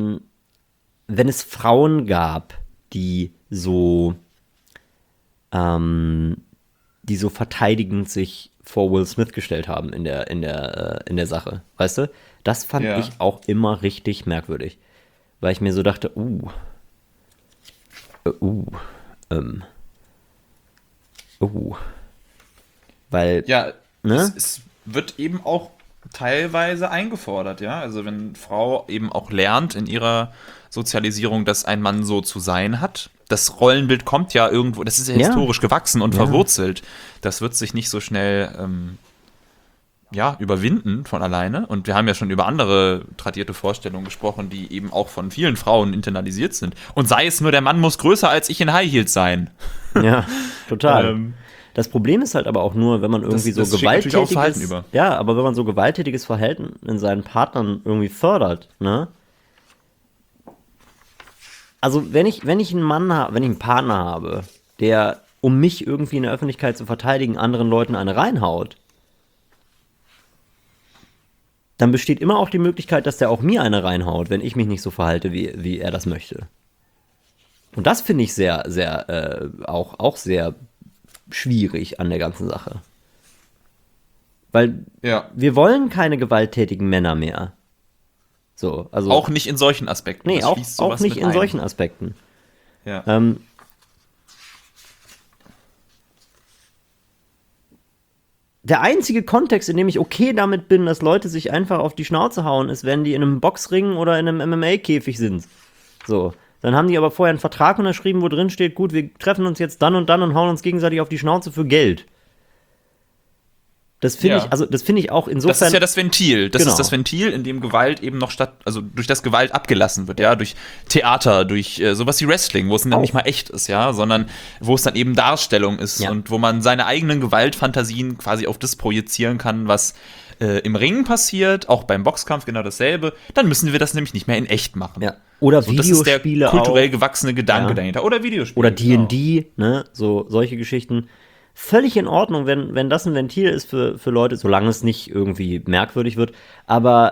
es Frauen gab, die so verteidigend sich vor Will Smith gestellt haben in der Sache, weißt du? Das fand ich auch immer richtig merkwürdig, weil ich mir so dachte, weil, ne? Es wird eben auch teilweise eingefordert, ja. Also wenn Frau eben auch lernt in ihrer Sozialisierung, dass ein Mann so zu sein hat. Das Rollenbild kommt ja irgendwo, das ist ja historisch gewachsen und verwurzelt. Das wird sich nicht so schnell überwinden von alleine. Und wir haben ja schon über andere tradierte Vorstellungen gesprochen, die eben auch von vielen Frauen internalisiert sind. Und sei es nur, der Mann muss größer als ich in High Heels sein. Ja, total. Das Problem ist halt aber auch nur, wenn man irgendwie das schlägt natürlich auch Verhalten über. Ja, aber wenn man so gewalttätiges Verhalten in seinen Partnern irgendwie fördert, ne? Also wenn ich einen Partner habe, der, um mich irgendwie in der Öffentlichkeit zu verteidigen, anderen Leuten eine reinhaut, dann besteht immer auch die Möglichkeit, dass der auch mir eine reinhaut, wenn ich mich nicht so verhalte, wie er das möchte. Und das finde ich sehr, sehr, auch sehr schwierig an der ganzen Sache. Weil wir wollen keine gewalttätigen Männer mehr. So, also auch nicht in solchen Aspekten. Nee, auch nicht in solchen Aspekten. Ja. Der einzige Kontext, in dem ich okay damit bin, dass Leute sich einfach auf die Schnauze hauen, ist, wenn die in einem Boxring oder in einem MMA-Käfig sind. So. Dann haben die aber vorher einen Vertrag unterschrieben, wo drin steht, gut, wir treffen uns jetzt dann und hauen uns gegenseitig auf die Schnauze für Geld. Das finde ich auch insofern. Das ist ja das Ventil. Das Genau. ist das Ventil, in dem Gewalt eben noch durch das Gewalt abgelassen wird, ja, durch Theater, durch sowas wie Wrestling, wo es dann nicht mal echt ist, ja, sondern wo es dann eben Darstellung ist und wo man seine eigenen Gewaltfantasien quasi auf das projizieren kann, was im Ring passiert, auch beim Boxkampf genau dasselbe. Dann müssen wir das nämlich nicht mehr in echt machen. Ja. Oder so, Videospiele. Das ist der kulturell auch gewachsene Gedanke dahinter. Oder Videospiele. Oder D&D, ne, so solche Geschichten. Völlig in Ordnung, wenn das ein Ventil ist für Leute, solange es nicht irgendwie merkwürdig wird. Aber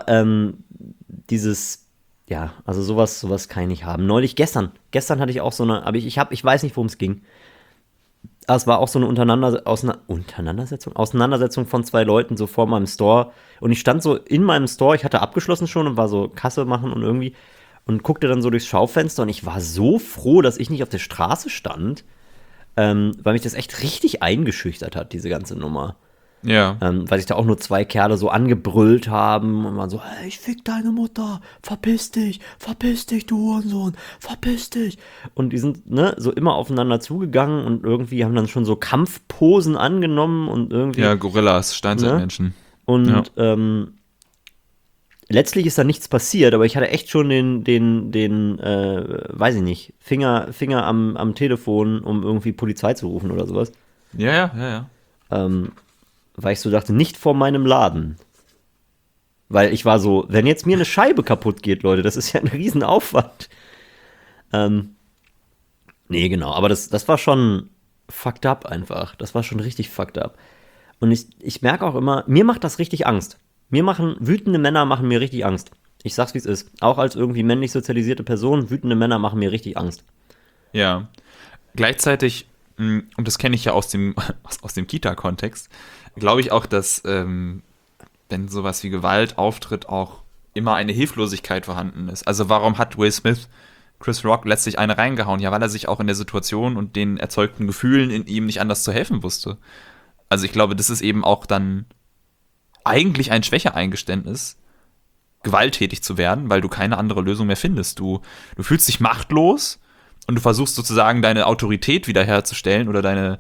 also sowas kann ich nicht haben. Gestern hatte ich auch so eine, aber ich weiß nicht, worum es ging. Aber es war auch so eine Auseinandersetzung von zwei Leuten so vor meinem Store. Und ich stand so in meinem Store, ich hatte abgeschlossen schon und war so Kasse machen und guckte dann so durchs Schaufenster und ich war so froh, dass ich nicht auf der Straße stand, weil mich das echt richtig eingeschüchtert hat, diese ganze Nummer. Ja. Weil sich da auch nur zwei Kerle so angebrüllt haben und waren so, hey, ich fick deine Mutter, verpiss dich, du Hurensohn, verpiss dich. Und die sind, so immer aufeinander zugegangen und irgendwie haben dann schon so Kampfposen angenommen und irgendwie. Ja, Gorillas, Steinzeitmenschen. Und letztlich ist da nichts passiert, aber ich hatte echt schon den weiß ich nicht, Finger am Telefon, um irgendwie Polizei zu rufen oder sowas. Ja. Weil ich so dachte, nicht vor meinem Laden. Weil ich war so, wenn jetzt mir eine Scheibe kaputt geht, Leute, das ist ja ein Riesenaufwand. Nee, genau, aber das war schon fucked up einfach. Das war schon richtig fucked up. Und ich merke auch immer, mir macht das richtig Angst. Wütende Männer machen mir richtig Angst. Ich sag's, wie es ist. Auch als irgendwie männlich sozialisierte Person, wütende Männer machen mir richtig Angst. Ja. Gleichzeitig, und das kenne ich ja aus dem Kita-Kontext, glaube ich auch, dass, wenn sowas wie Gewalt auftritt, auch immer eine Hilflosigkeit vorhanden ist. Also warum hat Will Smith Chris Rock letztlich eine reingehauen? Ja, weil er sich auch in der Situation und den erzeugten Gefühlen in ihm nicht anders zu helfen wusste. Also ich glaube, das ist eben auch dann eigentlich ein Schwächeeingeständnis, gewalttätig zu werden, weil du keine andere Lösung mehr findest. Du fühlst dich machtlos und du versuchst sozusagen deine Autorität wiederherzustellen oder dein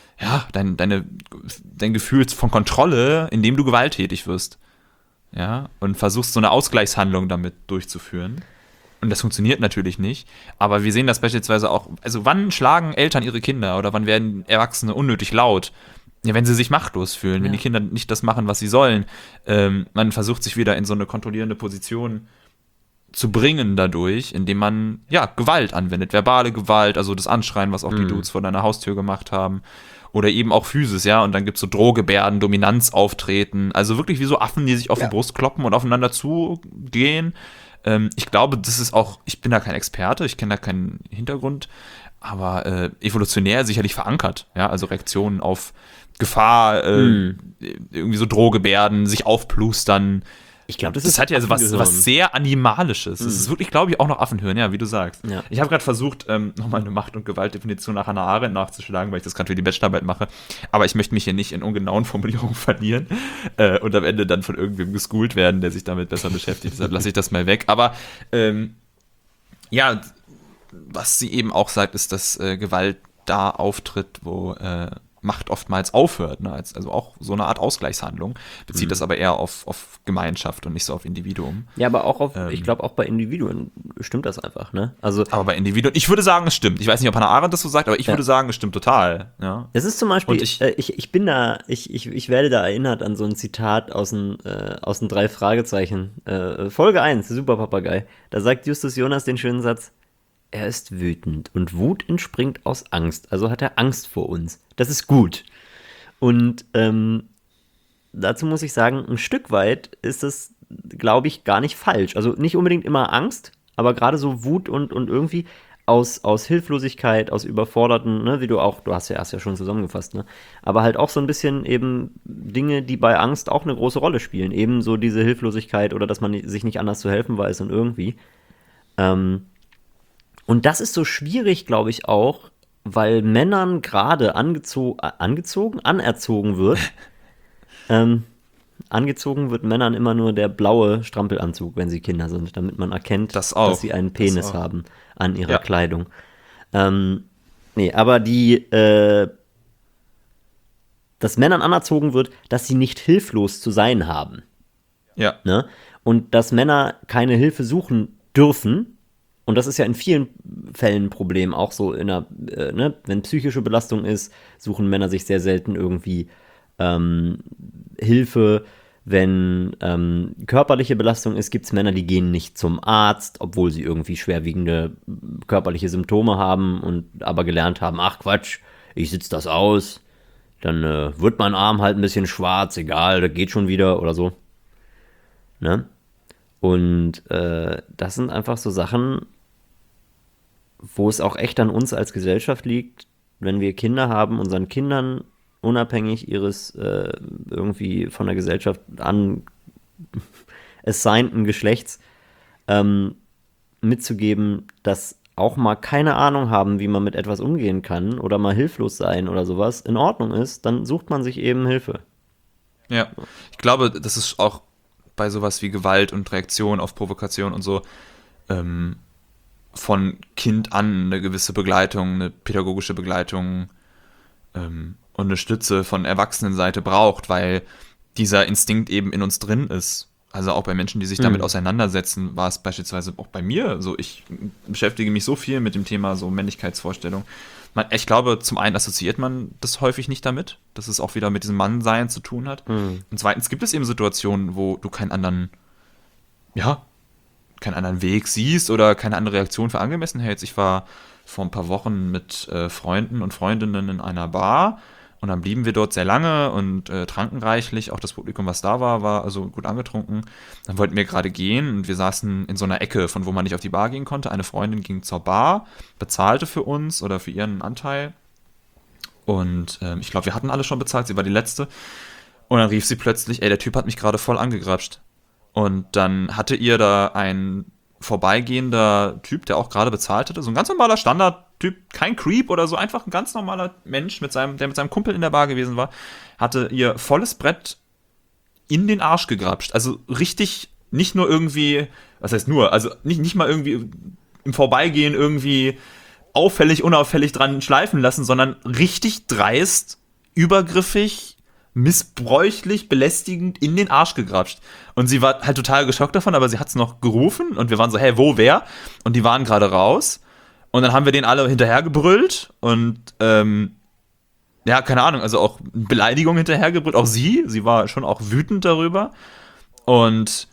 Gefühl von Kontrolle, indem du gewalttätig wirst. Ja, und versuchst so eine Ausgleichshandlung damit durchzuführen. Und das funktioniert natürlich nicht. Aber wir sehen das beispielsweise auch, also wann schlagen Eltern ihre Kinder oder wann werden Erwachsene unnötig laut? Ja, wenn sie sich machtlos fühlen, wenn die Kinder nicht das machen, was sie sollen. Man versucht sich wieder in so eine kontrollierende Position zu bringen dadurch, indem man, Gewalt anwendet. Verbale Gewalt, also das Anschreien, was auch die Dudes vor deiner Haustür gemacht haben. Oder eben auch Physis, ja. Und dann gibt es so Drohgebärden, Dominanzauftreten. Also wirklich wie so Affen, die sich auf die Brust kloppen und aufeinander zugehen. Ich glaube, das ist auch, ich bin da kein Experte, ich kenne da keinen Hintergrund, aber evolutionär sicherlich verankert. Ja, also Reaktionen auf Gefahr, irgendwie so Drohgebärden, sich aufplustern. Ich glaube, das hat ja was sehr Animalisches. Das ist wirklich, glaube ich, auch noch Affenhirn, ja, wie du sagst. Ja. Ich habe gerade versucht, nochmal eine Macht- und Gewaltdefinition nach Hannah Arendt nachzuschlagen, weil ich das gerade für die Bachelorarbeit mache. Aber ich möchte mich hier nicht in ungenauen Formulierungen verlieren und am Ende dann von irgendwem geschoolt werden, der sich damit besser beschäftigt. Deshalb lasse ich das mal weg. Aber was sie eben auch sagt, ist, dass Gewalt da auftritt, wo Macht oftmals aufhört, ne? Also auch so eine Art Ausgleichshandlung, bezieht das aber eher auf Gemeinschaft und nicht so auf Individuum. Ja, aber auch ich glaube, auch bei Individuen stimmt das einfach, ne? Also, Aber bei Individuen, ich würde sagen, es stimmt. Ich weiß nicht, ob Hannah Arendt das so sagt, aber ich würde sagen, es stimmt total. Ja. es ist zum Beispiel, Und ich werde da erinnert an so ein Zitat aus den drei Fragezeichen. Folge 1, Super Papagei. Da sagt Justus Jonas den schönen Satz: Er ist wütend und Wut entspringt aus Angst. Also hat er Angst vor uns. Das ist gut. Und dazu muss ich sagen, ein Stück weit ist es, glaube ich, gar nicht falsch. Also nicht unbedingt immer Angst, aber gerade so Wut und irgendwie aus Hilflosigkeit, aus Überforderten, ne, du hast ja schon zusammengefasst, ne? Aber halt auch so ein bisschen eben Dinge, die bei Angst auch eine große Rolle spielen. Eben so diese Hilflosigkeit oder dass man sich nicht anders zu helfen weiß und irgendwie. Und das ist so schwierig, glaube ich, auch, weil Männern gerade anerzogen wird. Angezogen wird Männern immer nur der blaue Strampelanzug, wenn sie Kinder sind, damit man erkennt, Das auch. dass sie einen Penis auch. haben an ihrer Ja. Kleidung. Nee, aber dass Männern anerzogen wird, dass sie nicht hilflos zu sein haben. Ja. Ne? Und dass Männer keine Hilfe suchen dürfen. Und das ist ja in vielen Fällen ein Problem, auch so ne? Wenn psychische Belastung ist, suchen Männer sich sehr selten irgendwie Hilfe. Wenn körperliche Belastung ist, gibt es Männer, die gehen nicht zum Arzt, obwohl sie irgendwie schwerwiegende körperliche Symptome haben und aber gelernt haben, ach Quatsch, ich sitze das aus, dann wird mein Arm halt ein bisschen schwarz, egal, das geht schon wieder oder so. Ne? Und das sind einfach so Sachen, wo es auch echt an uns als Gesellschaft liegt, wenn wir Kinder haben, unseren Kindern unabhängig ihres irgendwie von der Gesellschaft an assignten Geschlechts mitzugeben, dass auch mal keine Ahnung haben, wie man mit etwas umgehen kann oder mal hilflos sein oder sowas in Ordnung ist, dann sucht man sich eben Hilfe. Ja. Ich glaube, das ist auch bei sowas wie Gewalt und Reaktion auf Provokation und so von Kind an eine gewisse Begleitung, eine pädagogische Begleitung und eine Stütze von Erwachsenenseite braucht, weil dieser Instinkt eben in uns drin ist. Also auch bei Menschen, die sich damit auseinandersetzen, war es beispielsweise auch bei mir so. Ich beschäftige mich so viel mit dem Thema so Männlichkeitsvorstellung. Ich glaube, zum einen assoziiert man das häufig nicht damit, dass es auch wieder mit diesem Mannsein zu tun hat. Und zweitens gibt es eben Situationen, wo du keinen anderen Weg siehst oder keine andere Reaktion für angemessen hältst. Ich war vor ein paar Wochen mit Freunden und Freundinnen in einer Bar und dann blieben wir dort sehr lange und tranken reichlich. Auch das Publikum, was da war also gut angetrunken. Dann wollten wir gerade gehen und wir saßen in so einer Ecke, von wo man nicht auf die Bar gehen konnte. Eine Freundin ging zur Bar, bezahlte für uns oder für ihren Anteil. Und ich glaube, wir hatten alle schon bezahlt, sie war die Letzte. Und dann rief sie plötzlich, der Typ hat mich gerade voll angegrapscht. Und dann hatte ihr da ein vorbeigehender Typ, der auch gerade bezahlt hatte, so ein ganz normaler Standardtyp, kein Creep oder so, einfach ein ganz normaler Mensch, der mit seinem Kumpel in der Bar gewesen war, hatte ihr volles Brett in den Arsch gegrapscht. Also richtig, nicht nur irgendwie, was heißt nur, also nicht mal irgendwie im Vorbeigehen irgendwie auffällig, unauffällig dran schleifen lassen, sondern richtig dreist, übergriffig, missbräuchlich, belästigend in den Arsch gegrapscht. Und sie war halt total geschockt davon, aber sie hat es noch gerufen und wir waren so, hey, wo, wer? Und die waren gerade raus. Und dann haben wir denen alle hinterhergebrüllt und keine Ahnung, also auch Beleidigung hinterhergebrüllt. Auch sie war schon auch wütend darüber. Und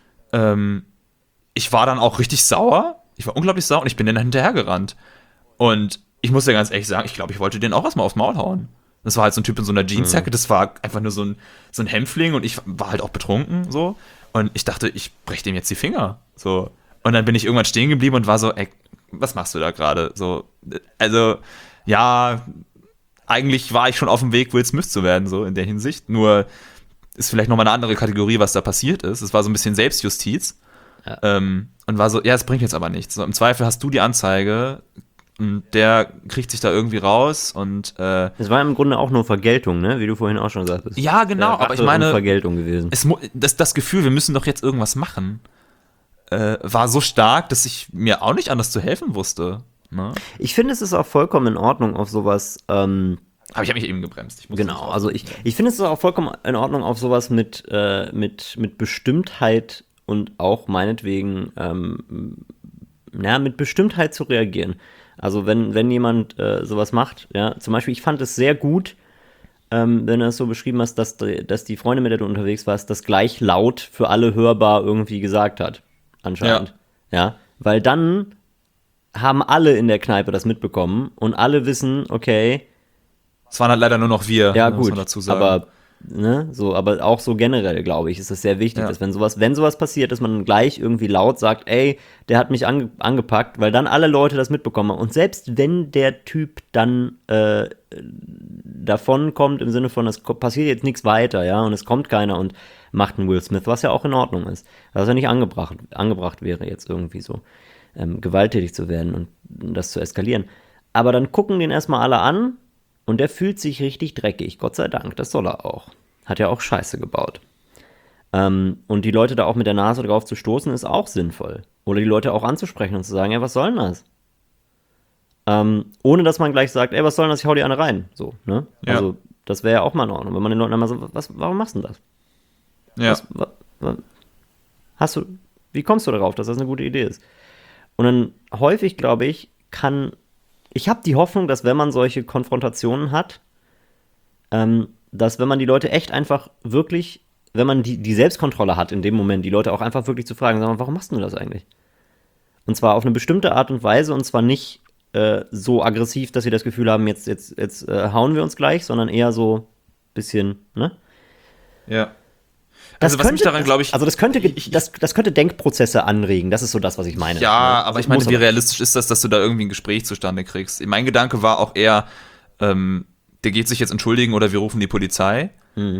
ich war dann auch richtig sauer. Ich war unglaublich sauer und ich bin denen hinterhergerannt. Und ich muss ja ganz ehrlich sagen, ich glaube, ich wollte denen auch erstmal aufs Maul hauen. Das war halt so ein Typ in so einer Jeansjacke, das war einfach nur so ein Hämpfling und ich war halt auch betrunken, so. Und ich dachte, ich brech dem jetzt die Finger, so. Und dann bin ich irgendwann stehen geblieben und war so, was machst du da gerade? So, also, ja, eigentlich war ich schon auf dem Weg, Will Smith zu werden, so in der Hinsicht. Nur ist vielleicht nochmal eine andere Kategorie, was da passiert ist. Es war so ein bisschen Selbstjustiz. Ja. Und war so, es bringt jetzt aber nichts. So, im Zweifel hast du die Anzeige, und der kriegt sich da irgendwie raus und es war im Grunde auch nur Vergeltung, ne? Wie du vorhin auch schon sagtest. Ja, genau, aber ich meine, Vergeltung gewesen. Das Gefühl, wir müssen doch jetzt irgendwas machen, war so stark, dass ich mir auch nicht anders zu helfen wusste. Ne? Ich finde, es ist auch vollkommen in Ordnung, auf sowas Aber ich habe mich eben gebremst. Ich muss Genau, also ich finde es auch vollkommen in Ordnung, auf sowas mit Bestimmtheit und auch meinetwegen, mit Bestimmtheit zu reagieren. Also wenn jemand sowas macht, ja, zum Beispiel, ich fand es sehr gut, wenn du es so beschrieben hast, dass die Freundin, mit der du unterwegs warst, das gleich laut für alle hörbar irgendwie gesagt hat, anscheinend. Ja, weil dann haben alle in der Kneipe das mitbekommen und alle wissen, okay, es waren halt leider nur noch wir, ja, muss gut, man dazu sagen. aber auch so generell, glaube ich, ist es sehr wichtig, Ja. dass wenn sowas passiert, dass man gleich irgendwie laut sagt, ey, der hat mich angepackt, weil dann alle Leute das mitbekommen. Und selbst wenn der Typ dann davon kommt, im Sinne von, es passiert jetzt nichts weiter, ja, und es kommt keiner und macht einen Will Smith, was ja auch in Ordnung ist, was ja nicht angebracht wäre, jetzt irgendwie so gewalttätig zu werden und das zu eskalieren. Aber dann gucken den erstmal alle an. Und der fühlt sich richtig dreckig, Gott sei Dank, das soll er auch. Hat ja auch Scheiße gebaut. Und die Leute da auch mit der Nase drauf zu stoßen, ist auch sinnvoll. Oder die Leute auch anzusprechen und zu sagen, ja, was soll denn das? Ohne dass man gleich sagt, ey, was soll denn das, ich hau dir eine rein. So, ne? Ja. Also, das wäre ja auch mal in Ordnung. Wenn man den Leuten einmal so, warum machst du denn das? Ja. Wie kommst du darauf, dass das eine gute Idee ist? Und dann häufig, glaube ich, ich habe die Hoffnung, dass wenn man solche Konfrontationen hat, dass wenn man die Leute echt einfach wirklich, wenn man die Selbstkontrolle hat in dem Moment, die Leute auch einfach wirklich zu fragen, sag mal, warum machst du das eigentlich? Und zwar auf eine bestimmte Art und Weise und zwar nicht so aggressiv, dass sie das Gefühl haben, jetzt hauen wir uns gleich, sondern eher so ein bisschen, ne? Ja. Also was mich daran, glaube ich... Also das könnte Denkprozesse anregen, das ist so das, was ich meine. Ja, ne? aber ich meine, wie realistisch ist das, dass du da irgendwie ein Gespräch zustande kriegst? Mein Gedanke war auch eher, der geht sich jetzt entschuldigen oder wir rufen die Polizei.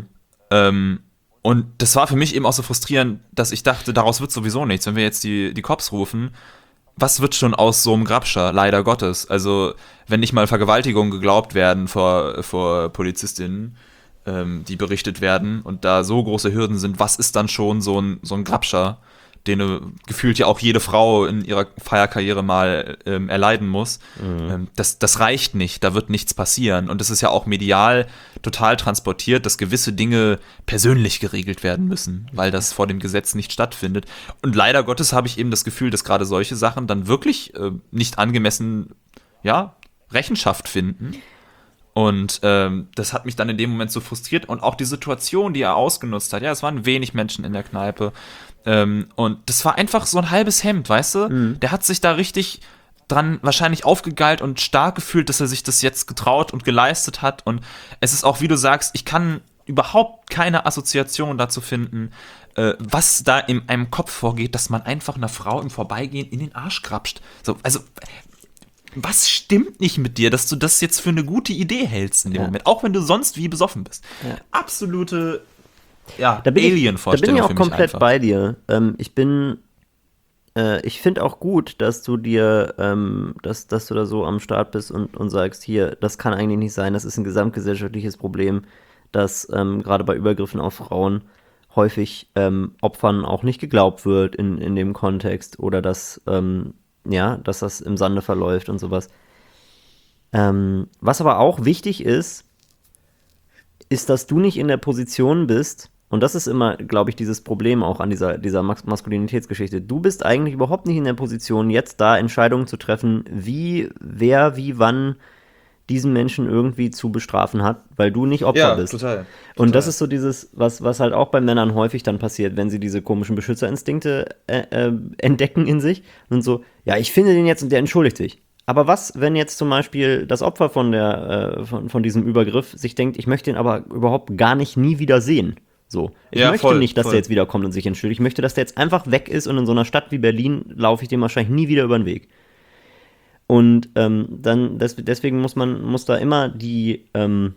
Und das war für mich eben auch so frustrierend, dass ich dachte, daraus wird sowieso nichts. Wenn wir jetzt die Cops rufen, was wird schon aus so einem Grabscher, leider Gottes? Also, wenn nicht mal Vergewaltigungen geglaubt werden vor Polizistinnen, die berichtet werden und da so große Hürden sind, was ist dann schon so ein Grabscher, den gefühlt ja auch jede Frau in ihrer Feierkarriere mal erleiden muss. Das reicht nicht, da wird nichts passieren. Und es ist ja auch medial total transportiert, dass gewisse Dinge persönlich geregelt werden müssen, weil das vor dem Gesetz nicht stattfindet. Und leider Gottes habe ich eben das Gefühl, dass gerade solche Sachen dann wirklich nicht angemessen, ja, Rechenschaft finden. Und das hat mich dann in dem Moment so frustriert. Und auch die Situation, die er ausgenutzt hat. Ja, es waren wenig Menschen in der Kneipe. Und das war einfach so ein halbes Hemd, weißt du? Der hat sich da richtig dran wahrscheinlich aufgegeilt und stark gefühlt, dass er sich das jetzt getraut und geleistet hat. Und es ist auch, wie du sagst, ich kann überhaupt keine Assoziation dazu finden, was da in einem Kopf vorgeht, dass man einfach einer Frau im Vorbeigehen in den Arsch krapscht. So, also... Was stimmt nicht mit dir, dass du das jetzt für eine gute Idee hältst in dem Moment, auch wenn du sonst wie besoffen bist? Ja. Absolute Alien-Vorstellung. Da bin ich auch komplett bei dir. Ich finde auch gut, dass du dir, dass du da so am Start bist und sagst, hier, das kann eigentlich nicht sein, das ist ein gesamtgesellschaftliches Problem, dass gerade bei Übergriffen auf Frauen häufig Opfern auch nicht geglaubt wird in dem Kontext oder dass dass das im Sande verläuft und sowas. Was aber auch wichtig ist, dass du nicht in der Position bist, und das ist immer, glaube ich, dieses Problem auch an dieser Maskulinitätsgeschichte. Du bist eigentlich überhaupt nicht in der Position, jetzt da Entscheidungen zu treffen, wer, wie, wann diesen Menschen irgendwie zu bestrafen hat, weil du nicht Opfer bist. Total. Und das ist so dieses, was halt auch bei Männern häufig dann passiert, wenn sie diese komischen Beschützerinstinkte entdecken in sich und so, ja, ich finde den jetzt und der entschuldigt sich. Aber was, wenn jetzt zum Beispiel das Opfer von diesem Übergriff sich denkt, ich möchte ihn aber überhaupt gar nicht nie wieder sehen. So. Ich möchte nicht, dass der jetzt wiederkommt und sich entschuldigt. Ich möchte, dass der jetzt einfach weg ist und in so einer Stadt wie Berlin laufe ich dem wahrscheinlich nie wieder über den Weg. Und deswegen muss da immer finde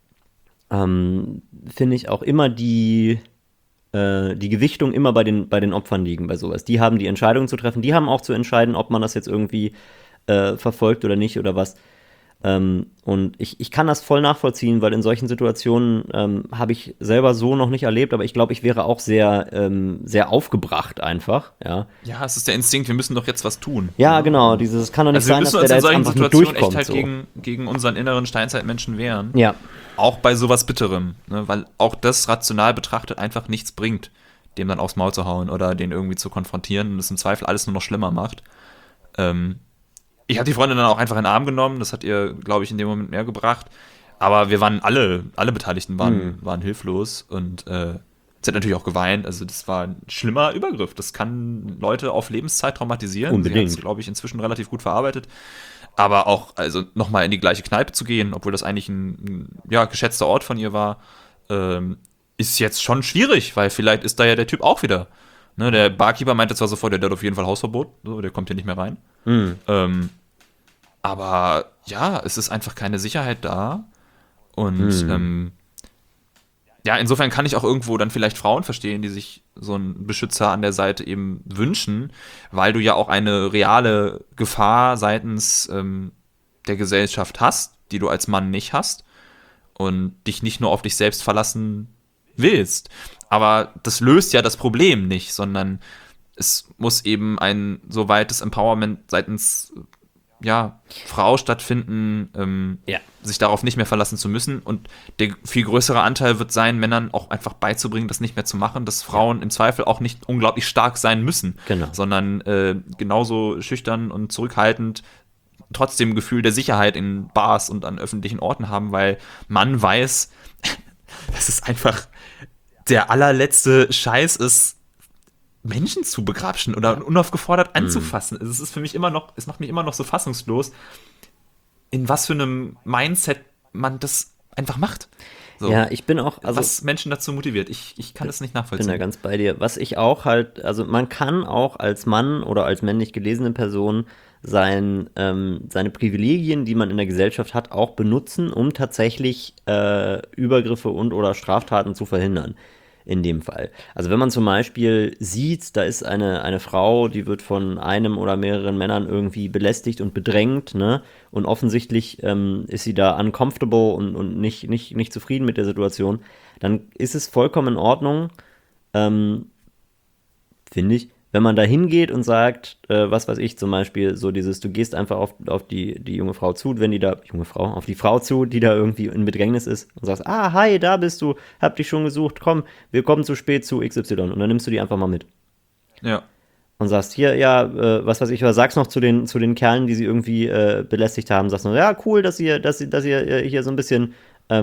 ich auch immer die Gewichtung immer bei den Opfern liegen bei sowas. Die haben die Entscheidung zu treffen, die haben auch zu entscheiden, ob man das jetzt irgendwie verfolgt oder nicht oder was. Und ich kann das voll nachvollziehen, weil in solchen Situationen habe ich selber so noch nicht erlebt, aber ich glaube, ich wäre auch sehr aufgebracht einfach, ja. Ja, es ist der Instinkt, wir müssen doch jetzt was tun. Ja, genau, es kann doch nicht Also wir sein, dass müssen der uns da in jetzt solchen einfach nur Situationen durchkommt. echt halt So. gegen unseren inneren Steinzeitmenschen wehren. Ja, Auch bei sowas Bitterem, ne? Weil auch das rational betrachtet einfach nichts bringt, dem dann aufs Maul zu hauen oder den irgendwie zu konfrontieren und es im Zweifel alles nur noch schlimmer macht. Ich habe die Freundin dann auch einfach in den Arm genommen, das hat ihr, glaube ich, in dem Moment mehr gebracht. Aber wir waren alle Beteiligten waren hilflos und sie hat natürlich auch geweint. Also das war ein schlimmer Übergriff. Das kann Leute auf Lebenszeit traumatisieren. Unbedingt. Sie hat es, glaube ich, inzwischen relativ gut verarbeitet. Aber auch, also nochmal in die gleiche Kneipe zu gehen, obwohl das eigentlich ein geschätzter Ort von ihr war, ist jetzt schon schwierig, weil vielleicht ist da ja der Typ auch wieder. Ne, der Barkeeper meinte zwar sofort, der hat auf jeden Fall Hausverbot, so, der kommt hier nicht mehr rein. Aber ja, es ist einfach keine Sicherheit da. Und insofern kann ich auch irgendwo dann vielleicht Frauen verstehen, die sich so einen Beschützer an der Seite eben wünschen, weil du ja auch eine reale Gefahr seitens der Gesellschaft hast, die du als Mann nicht hast und dich nicht nur auf dich selbst verlassen willst. Aber das löst ja das Problem nicht, sondern es muss eben ein so weites Empowerment seitens Frau stattfinden, sich darauf nicht mehr verlassen zu müssen. Und der viel größere Anteil wird sein, Männern auch einfach beizubringen, das nicht mehr zu machen, dass Frauen im Zweifel auch nicht unglaublich stark sein müssen, sondern genauso schüchtern und zurückhaltend trotzdem ein Gefühl der Sicherheit in Bars und an öffentlichen Orten haben, weil man weiß, dass es einfach der allerletzte Scheiß ist, Menschen zu begrapschen oder unaufgefordert anzufassen. Es ist für mich es macht mich immer noch so fassungslos, in was für einem Mindset man das einfach macht. So. Ja, ich bin auch, was Menschen dazu motiviert. Ich kann das nicht nachvollziehen. Ich bin da ganz bei dir. Was ich auch halt, also man kann auch als Mann oder als männlich gelesene Person seine Privilegien, die man in der Gesellschaft hat, auch benutzen, um tatsächlich Übergriffe und oder Straftaten zu verhindern. In dem Fall. Also wenn man zum Beispiel sieht, da ist eine Frau, die wird von einem oder mehreren Männern irgendwie belästigt und bedrängt, ne? Und offensichtlich ist sie da uncomfortable und nicht zufrieden mit der Situation, dann ist es vollkommen in Ordnung, finde ich, wenn man da hingeht und sagt, was weiß ich, zum Beispiel so dieses, du gehst einfach auf die junge Frau zu, auf die Frau zu, die da irgendwie in Bedrängnis ist und sagst, hi, da bist du, hab dich schon gesucht, komm, wir kommen zu spät zu XY und dann nimmst du die einfach mal mit. Ja. Und sagst, hier, was weiß ich, oder sagst noch zu den Kerlen, die sie irgendwie belästigt haben, sagst noch, ja, cool, dass ihr hier so ein bisschen,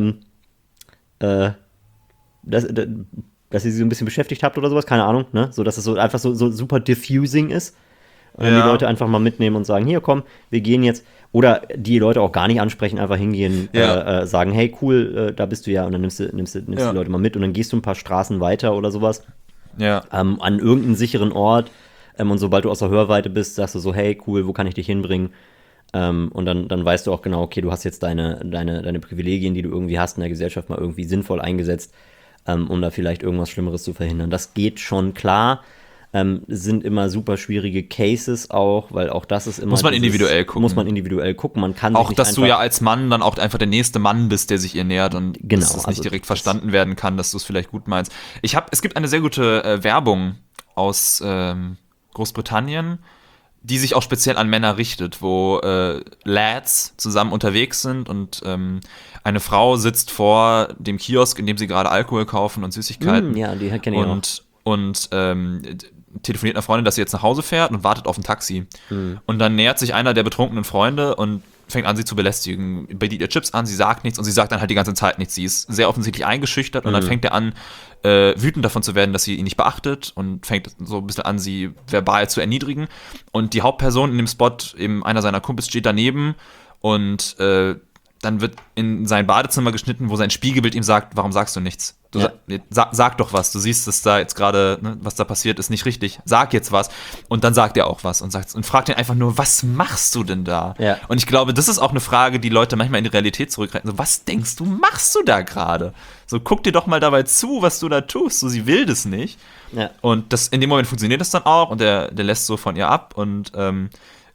dass ihr sie so ein bisschen beschäftigt habt oder sowas, keine Ahnung, ne? So, dass es so einfach so super diffusing ist. Und dann die Leute einfach mal mitnehmen und sagen, hier, komm, wir gehen jetzt. Oder die Leute auch gar nicht ansprechen, einfach hingehen, sagen, hey, cool, da bist du ja. Und dann nimmst die Leute mal mit und dann gehst du ein paar Straßen weiter oder sowas. Ja. An irgendeinen sicheren Ort. Und sobald du aus der Hörweite bist, sagst du so, hey, cool, wo kann ich dich hinbringen? Und dann weißt du auch genau, okay, du hast jetzt deine Privilegien, die du irgendwie hast in der Gesellschaft, mal irgendwie sinnvoll eingesetzt, um da vielleicht irgendwas Schlimmeres zu verhindern. Das geht schon klar. Sind immer super schwierige Cases auch, weil auch das ist immer... Muss man individuell gucken. Man kann auch, dass du ja als Mann dann auch einfach der nächste Mann bist, der sich ihr nähert und dass es nicht direkt verstanden werden kann, dass du es vielleicht gut meinst. Es gibt eine sehr gute Werbung aus Großbritannien, die sich auch speziell an Männer richtet, wo Lads zusammen unterwegs sind und eine Frau sitzt vor dem Kiosk, in dem sie gerade Alkohol kaufen und Süßigkeiten. Ja, die kenne ich auch. Und telefoniert einer Freundin, dass sie jetzt nach Hause fährt und wartet auf ein Taxi. Und dann nähert sich einer der betrunkenen Freunde und fängt an, sie zu belästigen. Bietet ihr Chips an, sie sagt nichts und sie sagt dann halt die ganze Zeit nichts. Sie ist sehr offensichtlich eingeschüchtert und dann fängt er an, wütend davon zu werden, dass sie ihn nicht beachtet und fängt so ein bisschen an, sie verbal zu erniedrigen. Und die Hauptperson in dem Spot, eben einer seiner Kumpels, steht daneben und dann wird in sein Badezimmer geschnitten, wo sein Spiegelbild ihm sagt, warum sagst du nichts? Sag doch was, du siehst, dass da jetzt gerade, ne, was da passiert, ist nicht richtig. Sag jetzt was. Und dann sagt er auch was und fragt ihn einfach nur, was machst du denn da? Ja. Und ich glaube, das ist auch eine Frage, die Leute manchmal in die Realität zurückreiten. So, was denkst du, machst du da gerade? So, guck dir doch mal dabei zu, was du da tust. So, sie will das nicht. Ja. Und in dem Moment funktioniert das dann auch und der lässt so von ihr ab und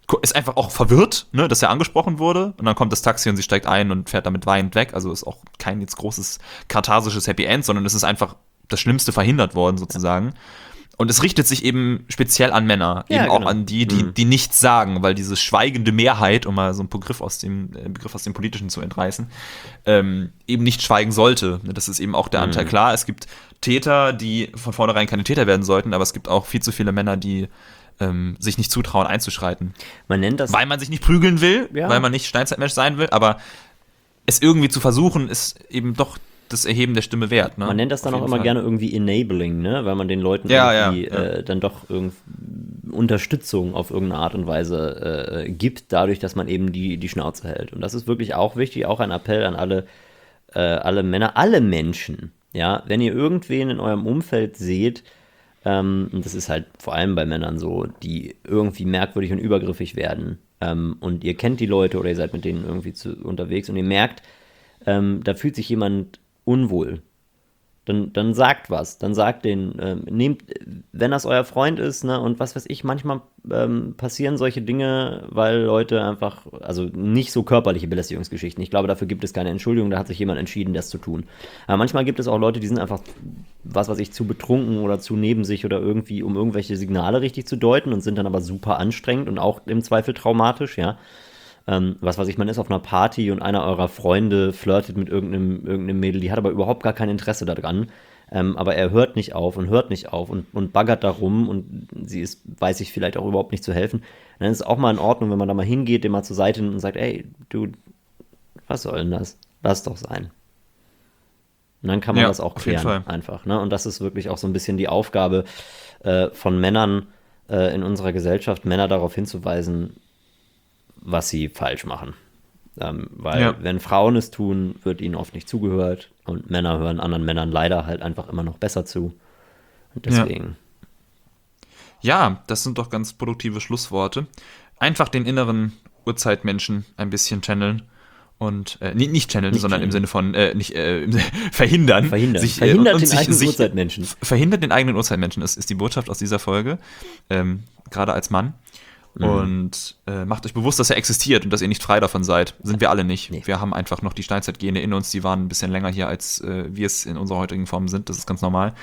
ist einfach auch verwirrt, ne, dass er angesprochen wurde. Und dann kommt das Taxi und sie steigt ein und fährt damit weinend weg. Also ist auch kein jetzt großes katharsisches Happy End, sondern es ist einfach das Schlimmste verhindert worden, sozusagen. Und es richtet sich eben speziell an Männer, eben auch an die nichts sagen, weil diese schweigende Mehrheit, um mal so einen Begriff aus dem Politischen zu entreißen, eben nicht schweigen sollte. Das ist eben auch der Anteil. Klar, es gibt Täter, die von vornherein keine Täter werden sollten, aber es gibt auch viel zu viele Männer, die sich nicht zutrauen, einzuschreiten. Man nennt das, weil man sich nicht prügeln will, weil man nicht Steinzeitmensch sein will, aber es irgendwie zu versuchen, ist eben doch das Erheben der Stimme wert. Ne? Man nennt das dann auch immer gerne irgendwie Enabling, ne? Weil man den Leuten dann doch irgendwie Unterstützung auf irgendeine Art und Weise gibt, dadurch, dass man eben die Schnauze hält. Und das ist wirklich auch wichtig, auch ein Appell an alle Männer, alle Menschen. Ja, wenn ihr irgendwen in eurem Umfeld seht, und das ist halt vor allem bei Männern so, die irgendwie merkwürdig und übergriffig werden, und ihr kennt die Leute oder ihr seid mit denen irgendwie unterwegs und ihr merkt, da fühlt sich jemand unwohl, dann sagt was, dann sagt den, nehmt, wenn das euer Freund ist, ne, und was weiß ich, manchmal passieren solche Dinge, weil Leute einfach, also nicht so körperliche Belästigungsgeschichten, ich glaube, dafür gibt es keine Entschuldigung, da hat sich jemand entschieden, das zu tun. Aber manchmal gibt es auch Leute, die sind einfach, was weiß ich, zu betrunken oder zu neben sich oder irgendwie, um irgendwelche Signale richtig zu deuten und sind dann aber super anstrengend und auch im Zweifel traumatisch, ja. Was weiß ich, man ist auf einer Party und einer eurer Freunde flirtet mit irgendeinem Mädel, die hat aber überhaupt gar kein Interesse daran, aber er hört nicht auf und baggert da rum und weiß sich vielleicht auch überhaupt nicht zu helfen. Dann ist es auch mal in Ordnung, wenn man da mal hingeht, dem mal zur Seite nimmt und sagt, ey, du, was soll denn das? Lass doch sein. Und dann kann man das auch klären, einfach. Ne? Und das ist wirklich auch so ein bisschen die Aufgabe von Männern in unserer Gesellschaft, Männer darauf hinzuweisen, was sie falsch machen. Weil wenn Frauen es tun, wird ihnen oft nicht zugehört und Männer hören anderen Männern leider halt einfach immer noch besser zu. Und deswegen. Ja, das sind doch ganz produktive Schlussworte. Einfach den inneren Urzeitmenschen ein bisschen channeln und nicht channeln, sondern im Sinne von verhindern. Verhindert den eigenen Urzeitmenschen. Verhindert den eigenen Urzeitmenschen ist die Botschaft aus dieser Folge, gerade als Mann. Und macht euch bewusst, dass er existiert und dass ihr nicht frei davon seid. Sind wir alle nicht. Nee. Wir haben einfach noch die Steinzeitgene in uns, die waren ein bisschen länger hier, als wir es in unserer heutigen Form sind. Das ist ganz normal.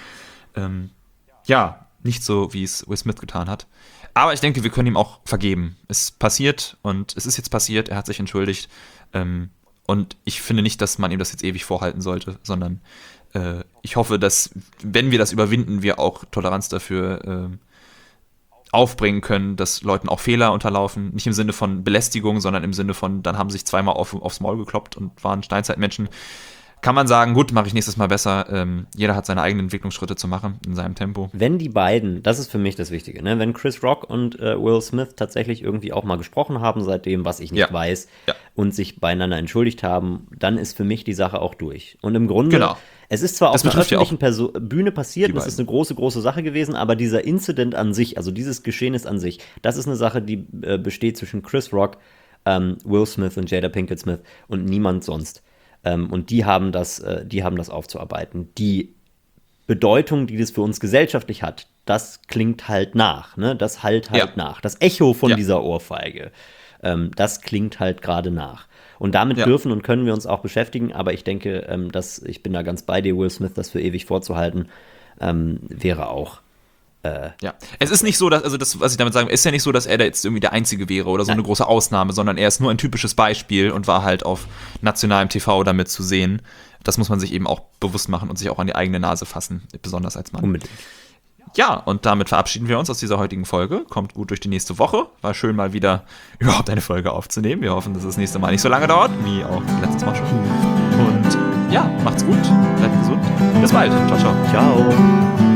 Nicht so, wie es Will Smith getan hat. Aber ich denke, wir können ihm auch vergeben. Es passiert und es ist jetzt passiert, er hat sich entschuldigt. Und ich finde nicht, dass man ihm das jetzt ewig vorhalten sollte, sondern ich hoffe, dass, wenn wir das überwinden, wir auch Toleranz dafür aufbringen können, dass Leuten auch Fehler unterlaufen. Nicht im Sinne von Belästigung, sondern im Sinne von, dann haben sie sich zweimal aufs Maul gekloppt und waren Steinzeitmenschen. Kann man sagen, gut, mache ich nächstes Mal besser. Jeder hat seine eigenen Entwicklungsschritte zu machen, in seinem Tempo. Wenn die beiden, das ist für mich das Wichtige, ne? Wenn Chris Rock und Will Smith tatsächlich irgendwie auch mal gesprochen haben, seitdem, was ich nicht weiß, und sich beieinander entschuldigt haben, dann ist für mich die Sache auch durch. Und im Grunde, es ist zwar auf einer öffentlichen Bühne passiert, und es ist eine große, große Sache gewesen, aber dieser Incident an sich, also dieses Geschehnis an sich, das ist eine Sache, die besteht zwischen Chris Rock, Will Smith und Jada Pinkett Smith und niemand sonst. Und die haben das aufzuarbeiten. Die Bedeutung, die das für uns gesellschaftlich hat, das klingt halt nach, ne? Das hallt halt nach. Das Echo von dieser Ohrfeige, das klingt halt gerade nach. Und damit dürfen und können wir uns auch beschäftigen, aber ich denke, ich bin da ganz bei dir, Will Smith, das für ewig vorzuhalten, wäre auch. Es ist nicht so, dass, also das, was ich damit sagen will, ist ja nicht so, dass er da jetzt irgendwie der Einzige wäre oder so eine große Ausnahme, sondern er ist nur ein typisches Beispiel und war halt auf nationalem TV damit zu sehen. Das muss man sich eben auch bewusst machen und sich auch an die eigene Nase fassen, besonders als Mann. Unbedingt. Ja, und damit verabschieden wir uns aus dieser heutigen Folge. Kommt gut durch die nächste Woche. War schön, mal wieder überhaupt eine Folge aufzunehmen. Wir hoffen, dass es das nächste Mal nicht so lange dauert, wie auch letztes Mal schon. Und ja, macht's gut, bleibt gesund. Bis bald. Ciao, ciao. Ciao.